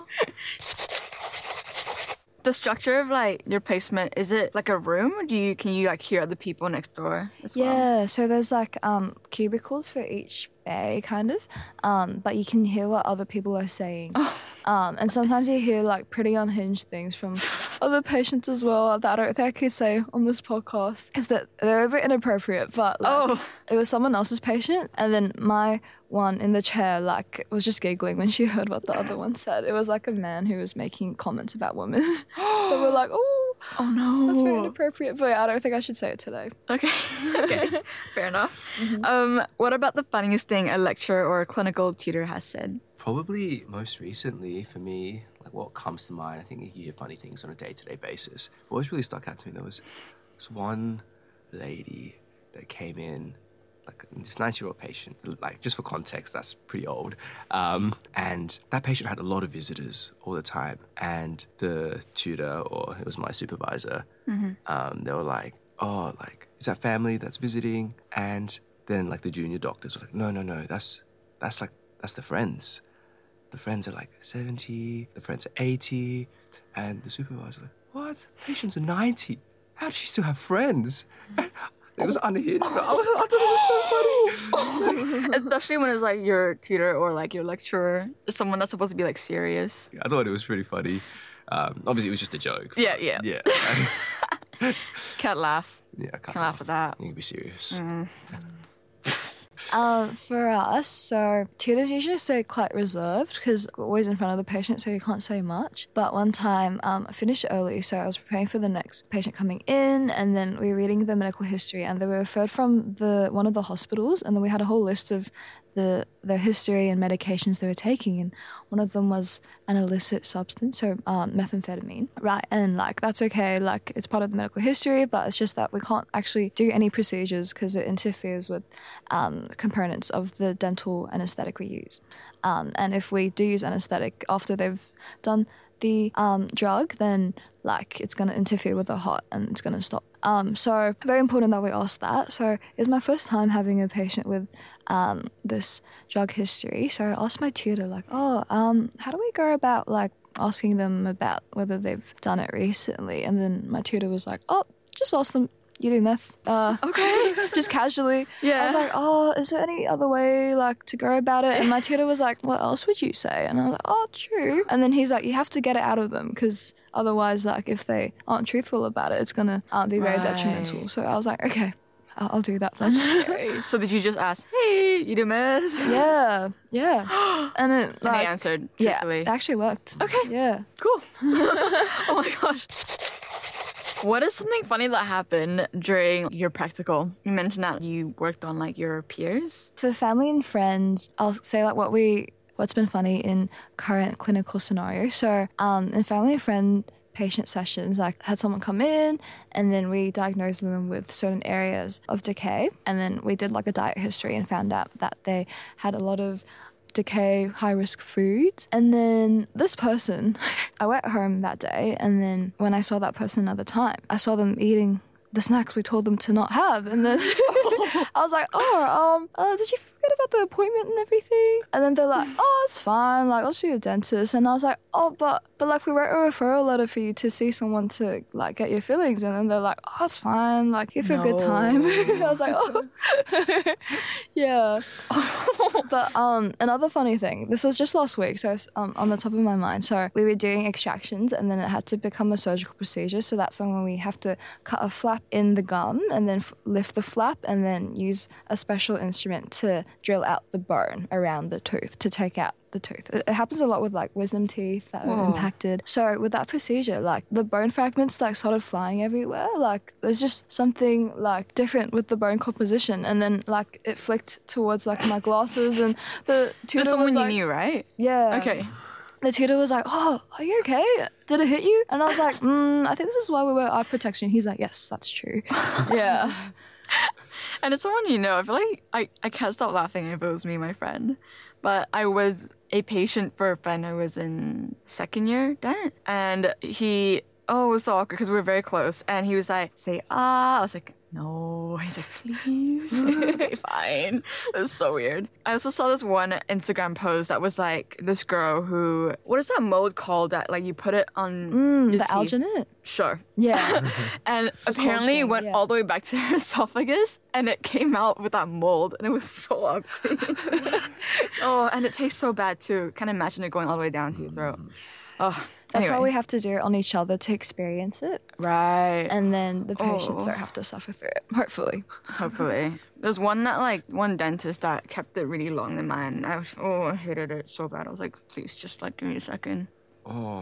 The structure of like your placement, is it like a room, or do you can you like hear other people next door as well? Yeah, so there's like um, cubicles for each bay, kind of, um, but you can hear what other people are saying. Um, and sometimes you hear like pretty unhinged things from other patients as well that I don't think I could say on this podcast. Is that they're a bit inappropriate, but like, Oh. it was someone else's patient, and then my one in the chair like was just giggling when she heard what the other one said. It was like a man who was making comments about women. So we're like, oh, Oh no. that's very inappropriate, but yeah, I don't think I should say it today. Okay. Okay. Fair enough. Um, what about the funniest thing a lecturer or a clinical tutor has said? Probably most recently for me, like what comes to mind, I think you hear funny things on a day-to-day basis. What was really stuck out to me, there was this one lady that came in, like this ninety-year-old patient, like just for context, that's pretty old. Um, and that patient had a lot of visitors all the time. And the tutor, or it was my supervisor, um, they were like, oh, like, is that family that's visiting? And then like the junior doctors were like, no, no, no, that's that's like, that's the friends. The friends are like seventy, the friends are eighty, and the supervisor was like, what? Patients are ninety. How does she still have friends? And it was unhinged. I, was, I thought it was so funny. Especially when it's like your tutor or like your lecturer, someone that's supposed to be like serious. I thought it was pretty funny. Um, obviously, it was just a joke. but Yeah, yeah. Yeah. Can't laugh. yeah, I can't, Can't laugh at that. You can be serious. Um, for us, so tutors usually stay quite reserved because we're always in front of the patient, so you can't say much. But one time, um, I finished early, so I was preparing for the next patient coming in, and then we were reading the medical history, and they were referred from the one of the hospitals, and then we had a whole list of the their history and medications they were taking, and one of them was an illicit substance, so um, methamphetamine, right? And like that's okay, like it's part of the medical history, but it's just that we can't actually do any procedures because it interferes with um, components of the dental anesthetic we use. Um, and if we do use anesthetic after they've done the um, drug, then like it's going to interfere with the heart and it's going to stop. Um, so very important that we ask that. So it was my first time having a patient with um, this drug history. So I asked my tutor like, oh, um, how do we go about like asking them about whether they've done it recently? And then my tutor was like, oh, just ask them, you do meth. Uh, Okay. just casually. Yeah. I was like, oh, is there any other way like to go about it? And my tutor was like, what else would you say? And I was like, oh, true. And then he's like, you have to get it out of them because otherwise, like, if they aren't truthful about it, it's gonna uh, be very Right. detrimental. So I was like, okay, I'll, I'll do that then. Okay. So did you just ask, hey, you do meth? yeah, yeah. And it And like, he answered yeah, truthfully. it actually worked. Okay. Yeah. Cool. Oh my gosh. What is something funny that happened during your practical? You mentioned that you worked on like your peers. For family and friends, I'll say like what we what's been funny in current clinical scenarios. So um, in family and friend patient sessions, like had someone come in and then we diagnosed them with certain areas of decay, and then we did like a diet history and found out that they had a lot of decay, high-risk foods. And then this person, I went home that day, and then when I saw that person another time, I saw them eating the snacks we told them to not have. And then I was like, oh, um, uh, did you forget about the appointment and everything? And then they're like, oh, it's fine. Like, I'll see a dentist. And I was like, oh, but, but like, we wrote a referral letter for you to see someone to, like, get your fillings. And then they're like, oh, it's fine. Like, you feel a good time. I was like, oh. Yeah. But um, another funny thing, this was just last week, so it's um, on the top of my mind. So we were doing extractions, and then it had to become a surgical procedure. So that's when we have to cut a flap in the gum and then f- lift the flap and then use a special instrument to drill out the bone around the tooth to take out the tooth. It, it happens a lot with like wisdom teeth that are impacted. So with that procedure, like the bone fragments like started flying everywhere. Like there's just something like different with the bone composition, and then like it flicked towards like my glasses, and the tutor There's someone was like, you knew, right? yeah. Okay. The tutor was like, oh, are you okay? Did it hit you? And I was like, mm, I think this is why we wear eye protection. He's like, yes, that's true. Yeah. And it's someone you know. I feel like I, I can't stop laughing if it was me and my friend. But I was a patient for a friend who was in second year then. And he, oh, it was so awkward because we were very close. And he was like, say, ah. I was like, no. He's like, please. Okay, fine. It was so weird. I also saw this one Instagram post that was like this girl who, what is that mold called that like you put it on Mm, your the teeth? alginate. Sure. Yeah. And apparently it thing, went yeah. all the way back to her esophagus, and it came out with that mold, and it was so ugly. Oh, and it tastes so bad too. Can't imagine it going all the way down to your throat. Oh, That's why anyway. we have to do it on each other to experience it. Right. And then the patients Oh. don't have to suffer through it, hopefully. Hopefully. There's one that like one dentist that kept it really long than mine. I was, oh, I hated it so bad. I was like, please just like give me a second. Oh,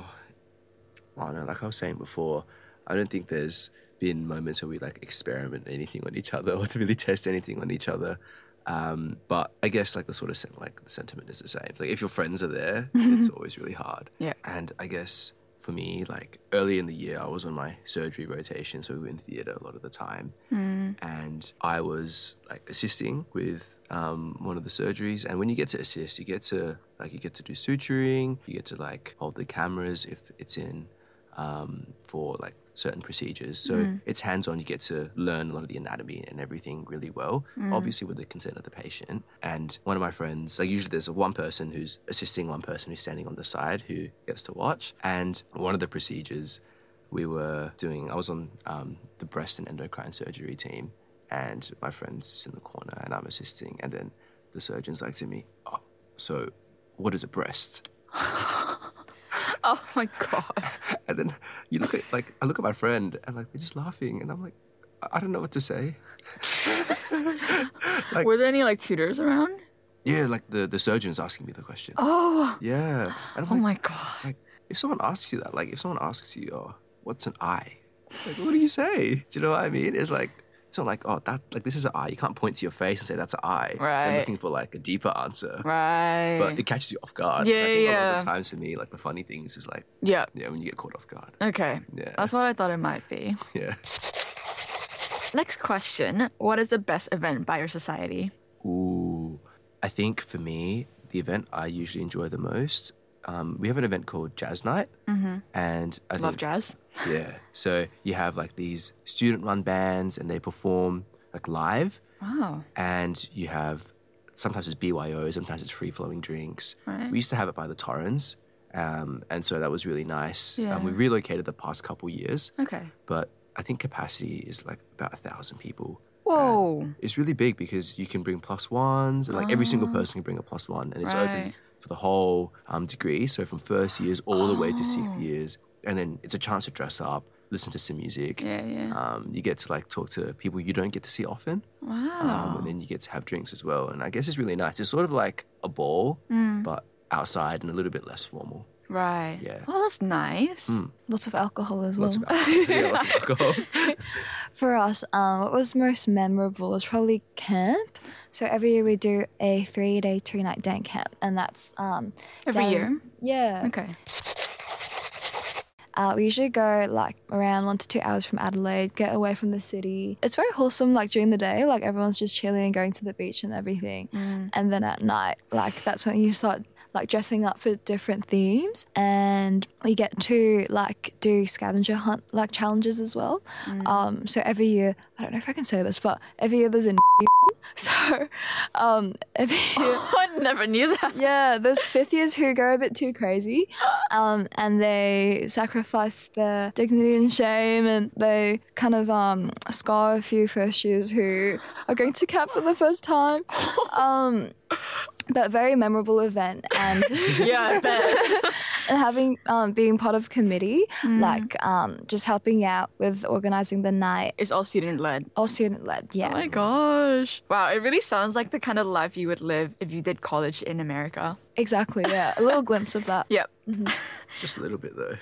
I don't know, like I was saying before, I don't think there's been moments where we like experiment anything on each other or to really test anything on each other. Um, but I guess like the sort of sen- like the sentiment is the same. Like if your friends are there, it's always really hard. Yeah. And I guess for me, like early in the year, I was on my surgery rotation, so we were in theatre a lot of the time, and I was like assisting with um, one of the surgeries. And when you get to assist, you get to like you get to do suturing, you get to like hold the cameras if it's in um, for like certain procedures. So it's hands-on. You get to learn a lot of the anatomy and everything really well, obviously with the consent of the patient. And one of my friends, like usually there's one person who's assisting one person who's standing on the side who gets to watch. And one of the procedures we were doing, I was on um, the breast and endocrine surgery team, and my friend's just in the corner and I'm assisting. And then the surgeon's like to me, oh, so what is a breast? Oh my god. And then you look at, like, I look at my friend and, like, they're just laughing. And I'm like, I I don't know what to say. Like, Were there any like tutors around? yeah, like, the, the surgeon's asking me the question. Oh. Yeah. And I'm Oh like, my god. like, if someone asks you that, like, if someone asks you, oh, what's an eye? Like, what do you say? Do you know what I mean? It's like, it's not like, oh, that, like, this is an eye. You can't point to your face and say that's an eye. Right. They're looking for, like, a deeper answer. Right. But it catches you off guard. Yeah, I think a lot yeah. of the times for me, like, the funny things is, like, yeah. yeah, when you get caught off guard. Okay. Yeah. That's what I thought it might be. Yeah. Next question. What is the best event by your society? Ooh, I think for me, the event I usually enjoy the most, um, we have an event called Jazz Night, mm-hmm. and I Love think, jazz. yeah. So you have like these student-run bands, and they perform like live, Wow. and you have sometimes it's B Y O, sometimes it's free-flowing drinks. Right. We used to have it by the Torrens, um, and so that was really nice. Yeah. Um, we relocated the past couple years, Okay. but I think capacity is like about a thousand people. Whoa. It's really big because you can bring plus ones, and like every single person can bring a plus one, and it's open Right. for the whole um, degree. So from first years all the way to sixth years, and then it's a chance to dress up, listen to some music. Yeah, yeah. Um, you get to like talk to people you don't get to see often, Wow. um, and then you get to have drinks as well. And I guess it's really nice. It's sort of like a ball, Mm. but outside and a little bit less formal. Right. Yeah. Oh, that's nice. Lots of alcohol as well. Lots of alcohol. Yeah, lots of alcohol. For us, um, what was most memorable was probably camp. So every year we do a three-day, two-night day camp, and that's um, Every down- year? Yeah. Okay. Uh, we usually go like around one to two hours from Adelaide, get away from the city. It's very wholesome, like during the day, like everyone's just chilling, going to the beach and everything. And then at night, like that's when you start like dressing up for different themes, and we get to like do scavenger hunt like challenges as well. Um, so every year, I don't know if I can say this, but every year there's a one. So um, every year, I never knew that. yeah, there's fifth years who go a bit too crazy, um, and they sacrifice their dignity and shame, and they kind of um, scar a few first years who are going to camp for the first time. Um, but very memorable event, and Yeah, I bet. and having um, being part of committee, like um, just helping out with organizing the night, It's all student led. all student led. Yeah. Oh my gosh. Wow, it really sounds like the kind of life you would live if you did college in America. Exactly. Yeah, a little glimpse of that. Yep. Just a little bit though.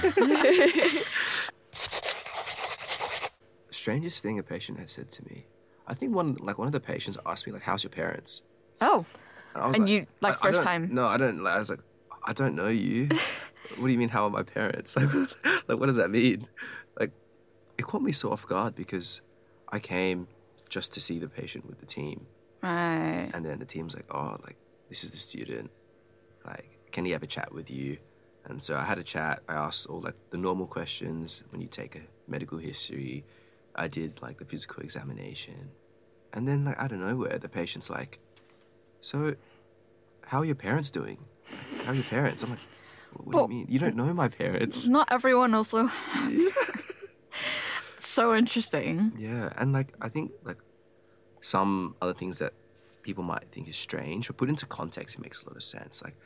Strangest thing a patient has said to me. I think one like one of the patients asked me like, "How's your parents?" Oh. And, I was And you, like, I- I first don't- time? No, I don't. Like, I was like, I don't know you. What do you mean? How are my parents? Like, like what does that mean? Like, it caught me so off guard because I came just to see the patient with the team, Right. and then the team's like, "Oh, like this is the student. Like, can he have a chat with you?" And so I had a chat. I asked all like the normal questions when you take a medical history. I did like the physical examination, and then like out of nowhere, the patient's like, "So, how are your parents doing? How are your parents?" I'm like, "What do Well- you mean? You don't know my parents?" Not everyone also. So interesting. Yeah, and like I think like some other things that people might think is strange, but put into context, it makes a lot of sense. Like,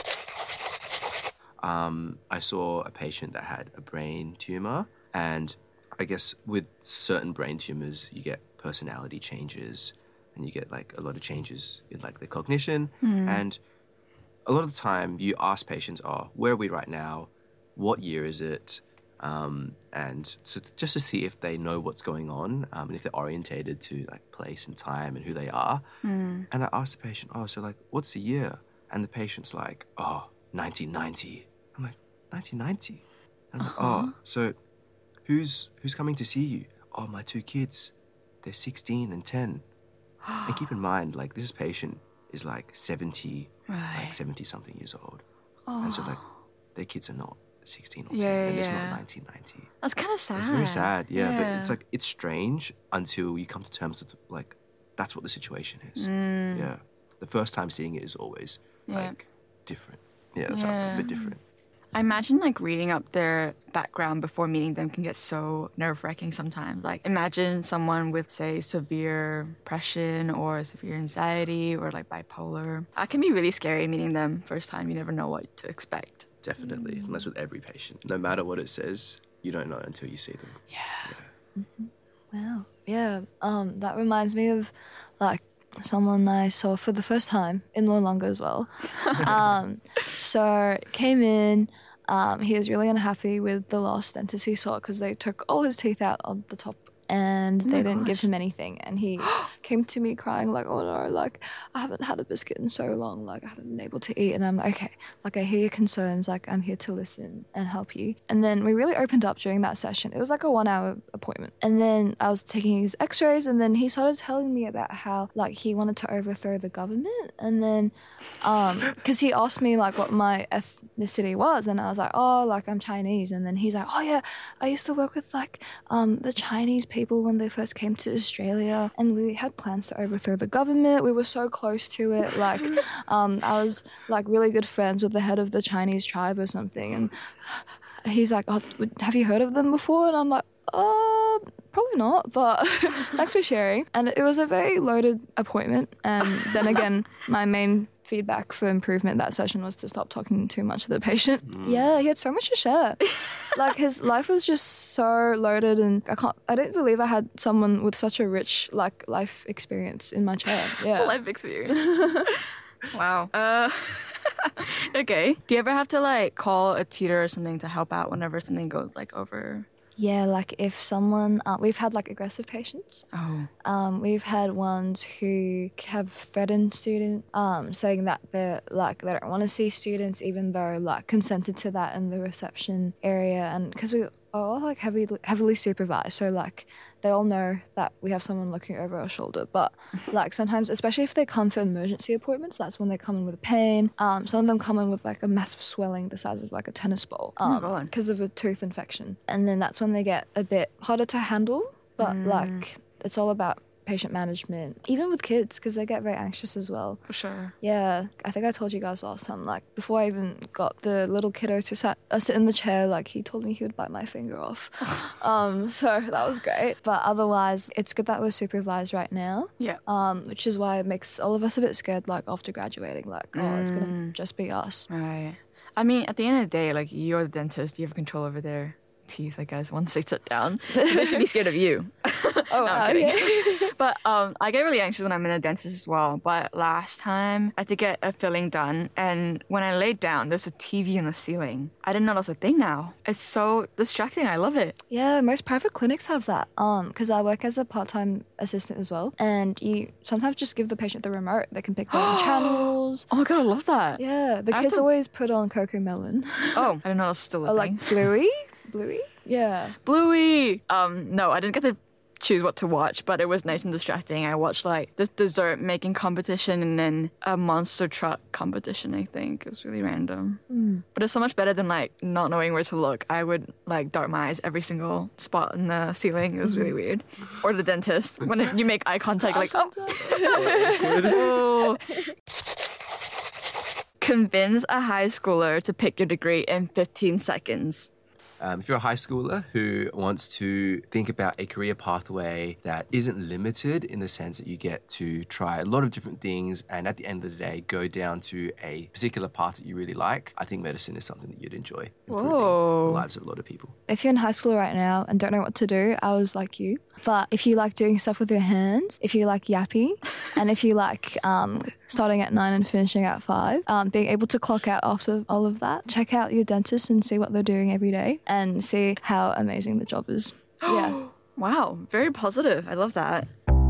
um, I saw a patient that had a brain tumor, and I guess with certain brain tumors, you get personality changes, and you get like a lot of changes in like their cognition, and a lot of the time you ask patients, "Oh, where are we right now? What year is it?" Um, and so t- just to see if they know what's going on, um, and if they're orientated to like place and time and who they are. And I asked the patient, "Oh, so like, what's the year?" And the patient's like, "Oh, nineteen ninety." I'm like, nineteen ninety? And I'm like, "Oh, so who's who's coming to see you?" "Oh, my two kids. They're sixteen and ten." And keep in mind, like this patient is like seventy, Right. like seventy something years old, and so like their kids are not sixteen or ten, Yeah, and it's yeah. not nineteen ninety. That's kind of sad. It's very sad, yeah, but Yeah. it's like it's strange until you come to terms with like that's what the situation is. Mm. Yeah, the first time seeing it is always Yeah. like different. Yeah, it's, like, it's a bit Yeah. different. I imagine like reading up their background before meeting them can get so nerve-wracking sometimes. Like imagine someone with say severe depression or severe anxiety or like bipolar. That can be really scary meeting them first time. You never know what to expect. Definitely, and that's with every patient. No matter what it says, you don't know until you see them. Wow. Yeah. Um, that reminds me of like someone I saw for the first time in Lolonga as well. um, so came in. Um, he was really unhappy with the last dentist he saw because they took all his teeth out on the top and they didn't give him anything. And he came to me crying like, "Oh no, like I haven't had a biscuit in so long, like I haven't been able to eat." And I'm like, "Okay, like I hear your concerns, like I'm here to listen and help you." And then we really opened up during that session. It was like a one hour appointment. And then I was taking his x-rays and then he started telling me about how like he wanted to overthrow the government. And then um because he asked me like what my ethnicity was, and I was like, "Oh, like I'm Chinese." And then he's like, "Oh yeah, I used to work with like um the Chinese people when they first came to Australia, and we had plans to overthrow the government. We were so close to it. Like, um, I was like really good friends with the head of the Chinese tribe or something." And he's like, "Oh, have you heard of them before?" And I'm like, "Uh, probably not, but thanks for sharing." And it was a very loaded appointment. And then again, my main feedback for improvement that session was to stop talking too much to the patient. Yeah, he had so much to share. Like his life was just so loaded, and I can't. I didn't believe I had someone with such a rich like life experience in my chair. Yeah. Life experience. Wow. Uh, Okay. Do you ever have to like call a tutor or something to help out whenever something goes like over? Yeah, like if someone, uh, we've had like aggressive patients. Oh. Um, we've had ones who have threatened students, um, saying that they're like they don't want to see students, even though like consented to that in the reception area, and because we are all like heavily heavily supervised, so like they all know that we have someone looking over our shoulder. But like sometimes, especially if they come for emergency appointments, that's when they come in with pain. Um, some of them come in with like a massive swelling the size of like a tennis ball, um, God. because of a tooth infection, and then that's when they get a bit harder to handle. But like it's all about patient management, even with kids, because they get very anxious as well. For sure. Yeah, I think I told you guys last time, like, before I even got the little kiddo to sat, uh, sit in the chair, like, he told me he would bite my finger off. um, so that was great. But otherwise, it's good that we're supervised right now, Yeah. um, which is why it makes all of us a bit scared, like, after graduating, like, oh, it's going to just be us. Right. I mean, at the end of the day, like, you're the dentist. You have control over their teeth, I guess, once they sit down. So they should be scared of you. Oh, No, I'm kidding. okay. But um, I get really anxious when I'm in a dentist as well. But last time, I had to get a filling done. And when I laid down, there's a T V in the ceiling. I didn't know that was a thing now. It's so distracting. I love it. Yeah, most private clinics have that. Um, because I work as a part-time assistant as well, and you sometimes just give the patient the remote. They can pick their own channels. Oh my God, I love that. Yeah, the I have kids to- always put on Coco Melon. Oh, I didn't know that was still a Or thing. like Bluey? Bluey? Yeah. Bluey! Um, no, I didn't get to choose what to watch, but it was nice and distracting. I watched like this dessert making competition and then a monster truck competition, I think. It was really random. Mm. But it's so much better than like not knowing where to look. I would like dart my eyes every single spot in the ceiling. It was really weird. Or the dentist. When it, you make eye contact, like, oh. Oh. Convince a high schooler to pick your degree in fifteen seconds. Um, if you're a high schooler who wants to think about a career pathway that isn't limited in the sense that you get to try a lot of different things and at the end of the day go down to a particular path that you really like, I think medicine is something that you'd enjoy improving Whoa. the lives of a lot of people. If you're in high school right now and don't know what to do, I was like you. But if you like doing stuff with your hands, if you like yapping, and if you like um, starting at nine and finishing at five, um, being able to clock out after all of that, check out your dentist and see what they're doing every day and see how amazing the job is. Yeah. Wow, very positive. I love that.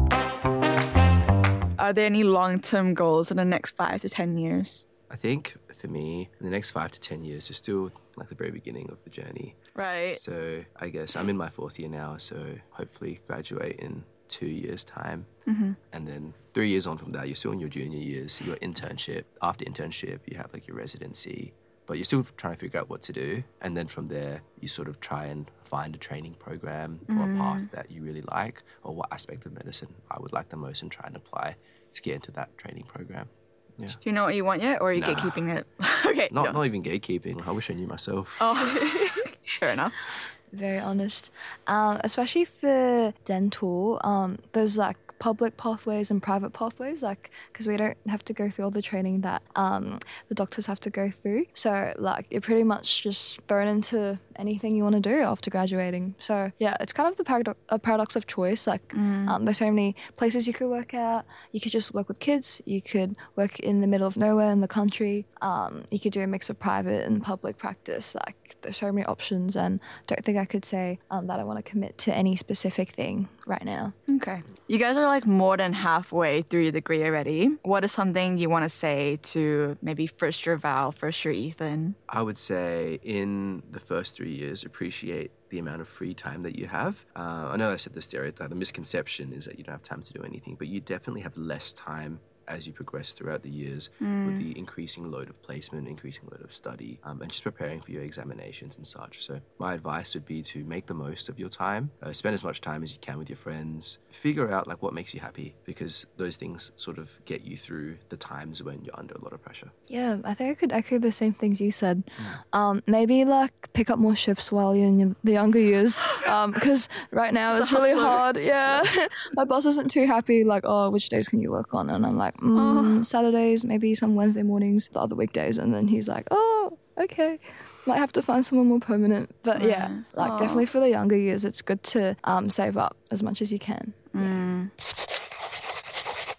Are there any long-term goals in the next five to ten years? I think for me, in the next five to ten years is still like the very beginning of the journey. Right. So I guess I'm in my fourth year now, so hopefully graduate in two years' time. Mm-hmm. And then three years on from that, you're still in your junior years, your internship. After internship, you have like your residency, but you're still trying to figure out what to do. And then from there, you sort of try and find a training program or a path that you really like, or what aspect of medicine I would like the most and try and apply to get into that training program. Yeah. Do you know what you want yet, or are you Nah. gatekeeping it? Okay. Not, no. not even gatekeeping. I wish I knew myself. Oh, fair enough. Very honest. Um, especially for dental, um, there's like public pathways and private pathways, like because we don't have to go through all the training that um, the doctors have to go through. So like you're pretty much just thrown into anything you want to do after graduating. So yeah, it's kind of the paradox, a paradox of choice. Like um, there's so many places you could work at. You could just work with kids. You could work in the middle of nowhere in the country. Um, you could do a mix of private and public practice. Like there's so many options, and don't think I could say um, that I want to commit to any specific thing right now. Okay. You guys are like more than halfway through your degree already. What is something you want to say to maybe first year Val, first year Ethan? I would say in the first three years, appreciate the amount of free time that you have. Uh, I know I said the stereotype, the misconception is that you don't have time to do anything, but you definitely have less time as you progress throughout the years with the increasing load of placement, increasing load of study, um, and just preparing for your examinations and such. So my advice would be to make the most of your time, uh, spend as much time as you can with your friends, figure out like what makes you happy, because those things sort of get you through the times when you're under a lot of pressure. Yeah, I think I could echo the same things you said. Um, maybe like pick up more shifts while you're in your, the younger years, because right now it's really hard. Yeah, my boss isn't too happy. Like, oh, which days can you work on? And I'm like, mm, Saturdays, maybe some Wednesday mornings, the other weekdays. And then he's like, oh, okay. Might have to find someone more permanent. But yeah, like Aw. definitely for the younger years, it's good to um, save up as much as you can. Mm.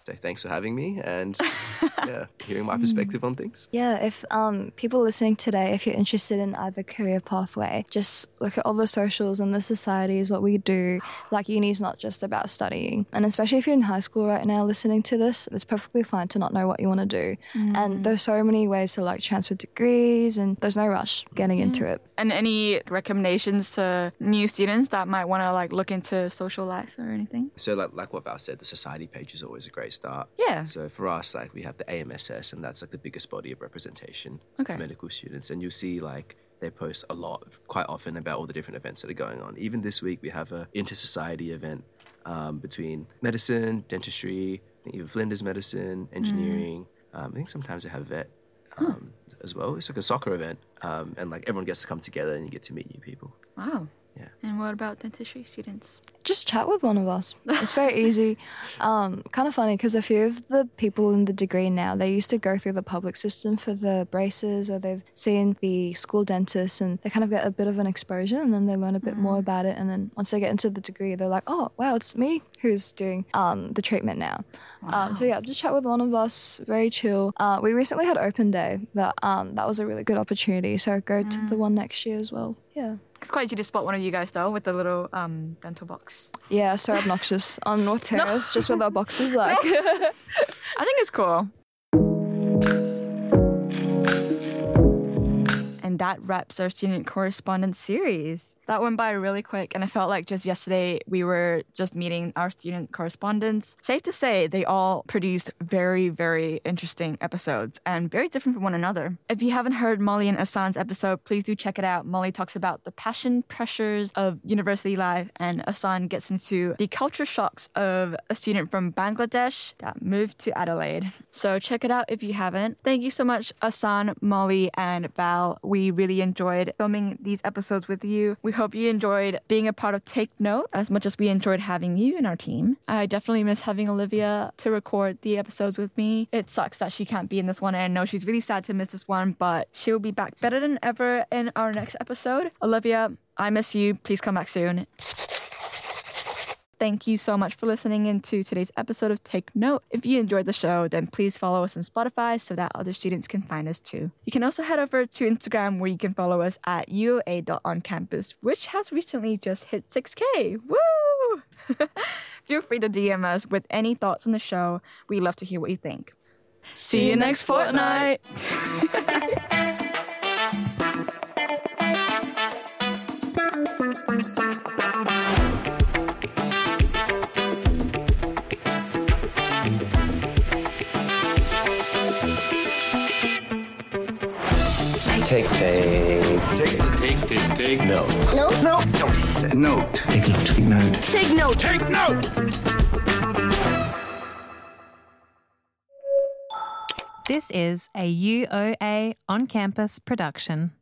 say thanks for having me and yeah, hearing my perspective on things. Yeah, if um, people listening today, if you're interested in either career pathway, just look at all the socials and the societies, what we do. Like, uni is not just about studying. And especially if you're in high school right now listening to this, it's perfectly fine to not know what you want to do. Mm. And there's so many ways to like transfer degrees and there's no rush getting mm. into it. And any recommendations to new students that might want to like look into social life or anything? So like like what Val said, the society page is always a great start. Yeah. So for us, like we have the A M S S, and that's like the biggest body of representation okay. for medical students. And you'll see like they post a lot, quite often, about all the different events that are going on. Even this week, we have a inter-society event um, between medicine, dentistry, I think even Flinders Medicine, engineering. Mm. Um, I think sometimes they have vet um, huh. as well. It's like a soccer event, um, and like everyone gets to come together and you get to meet new people. Wow. Yeah. And what about dentistry students? Just chat with one of us. It's very easy. Um, kind of funny because a few of the people in the degree now, they used to go through the public system for the braces, or they've seen the school dentist and they kind of get a bit of an exposure and then they learn a bit mm. more about it. And then once they get into the degree, they're like, oh, wow, it's me who's doing um, the treatment now. Wow. Um, so yeah, just chat with one of us, very chill. Uh, we recently had open day, but um, that was a really good opportunity. So go mm. to the one next year as well. Yeah. It's quite easy to spot one of you guys though with the little um, dental box. Yeah, so obnoxious on North Terrace, no. just with our boxes like. No. I think it's cool. And that wraps our student correspondence series. That went by really quick, and I felt like just yesterday we were just meeting our student correspondents. Safe to say, they all produced very, very interesting episodes and very different from one another. If you haven't heard Molly and Asan's episode, please do check it out. Molly talks about the passion pressures of university life, and Asan gets into the culture shocks of a student from Bangladesh that moved to Adelaide. So check it out if you haven't. Thank you so much, Asan, Molly, and Val. We really enjoyed filming these episodes with you. We hope you enjoyed being a part of Take Note as much as we enjoyed having you in our team. I definitely miss having Olivia to record the episodes with me. It sucks that she can't be in this one, and I know she's really sad to miss this one, but she'll be back better than ever in our next episode. Olivia, I miss you. Please come back soon. Thank you so much for listening into today's episode of Take Note. If you enjoyed the show, then please follow us on Spotify so that other students can find us too. You can also head over to Instagram where you can follow us at U O A dot on campus, which has recently just hit six K. Woo! Feel free to D M us with any thoughts on the show. We love to hear what you think. See you next fortnight! Take, take, take, Take, take, take. note. No. No. Note. Note. Take note. Take note. Take note. Take note. This is a U O A on-campus production.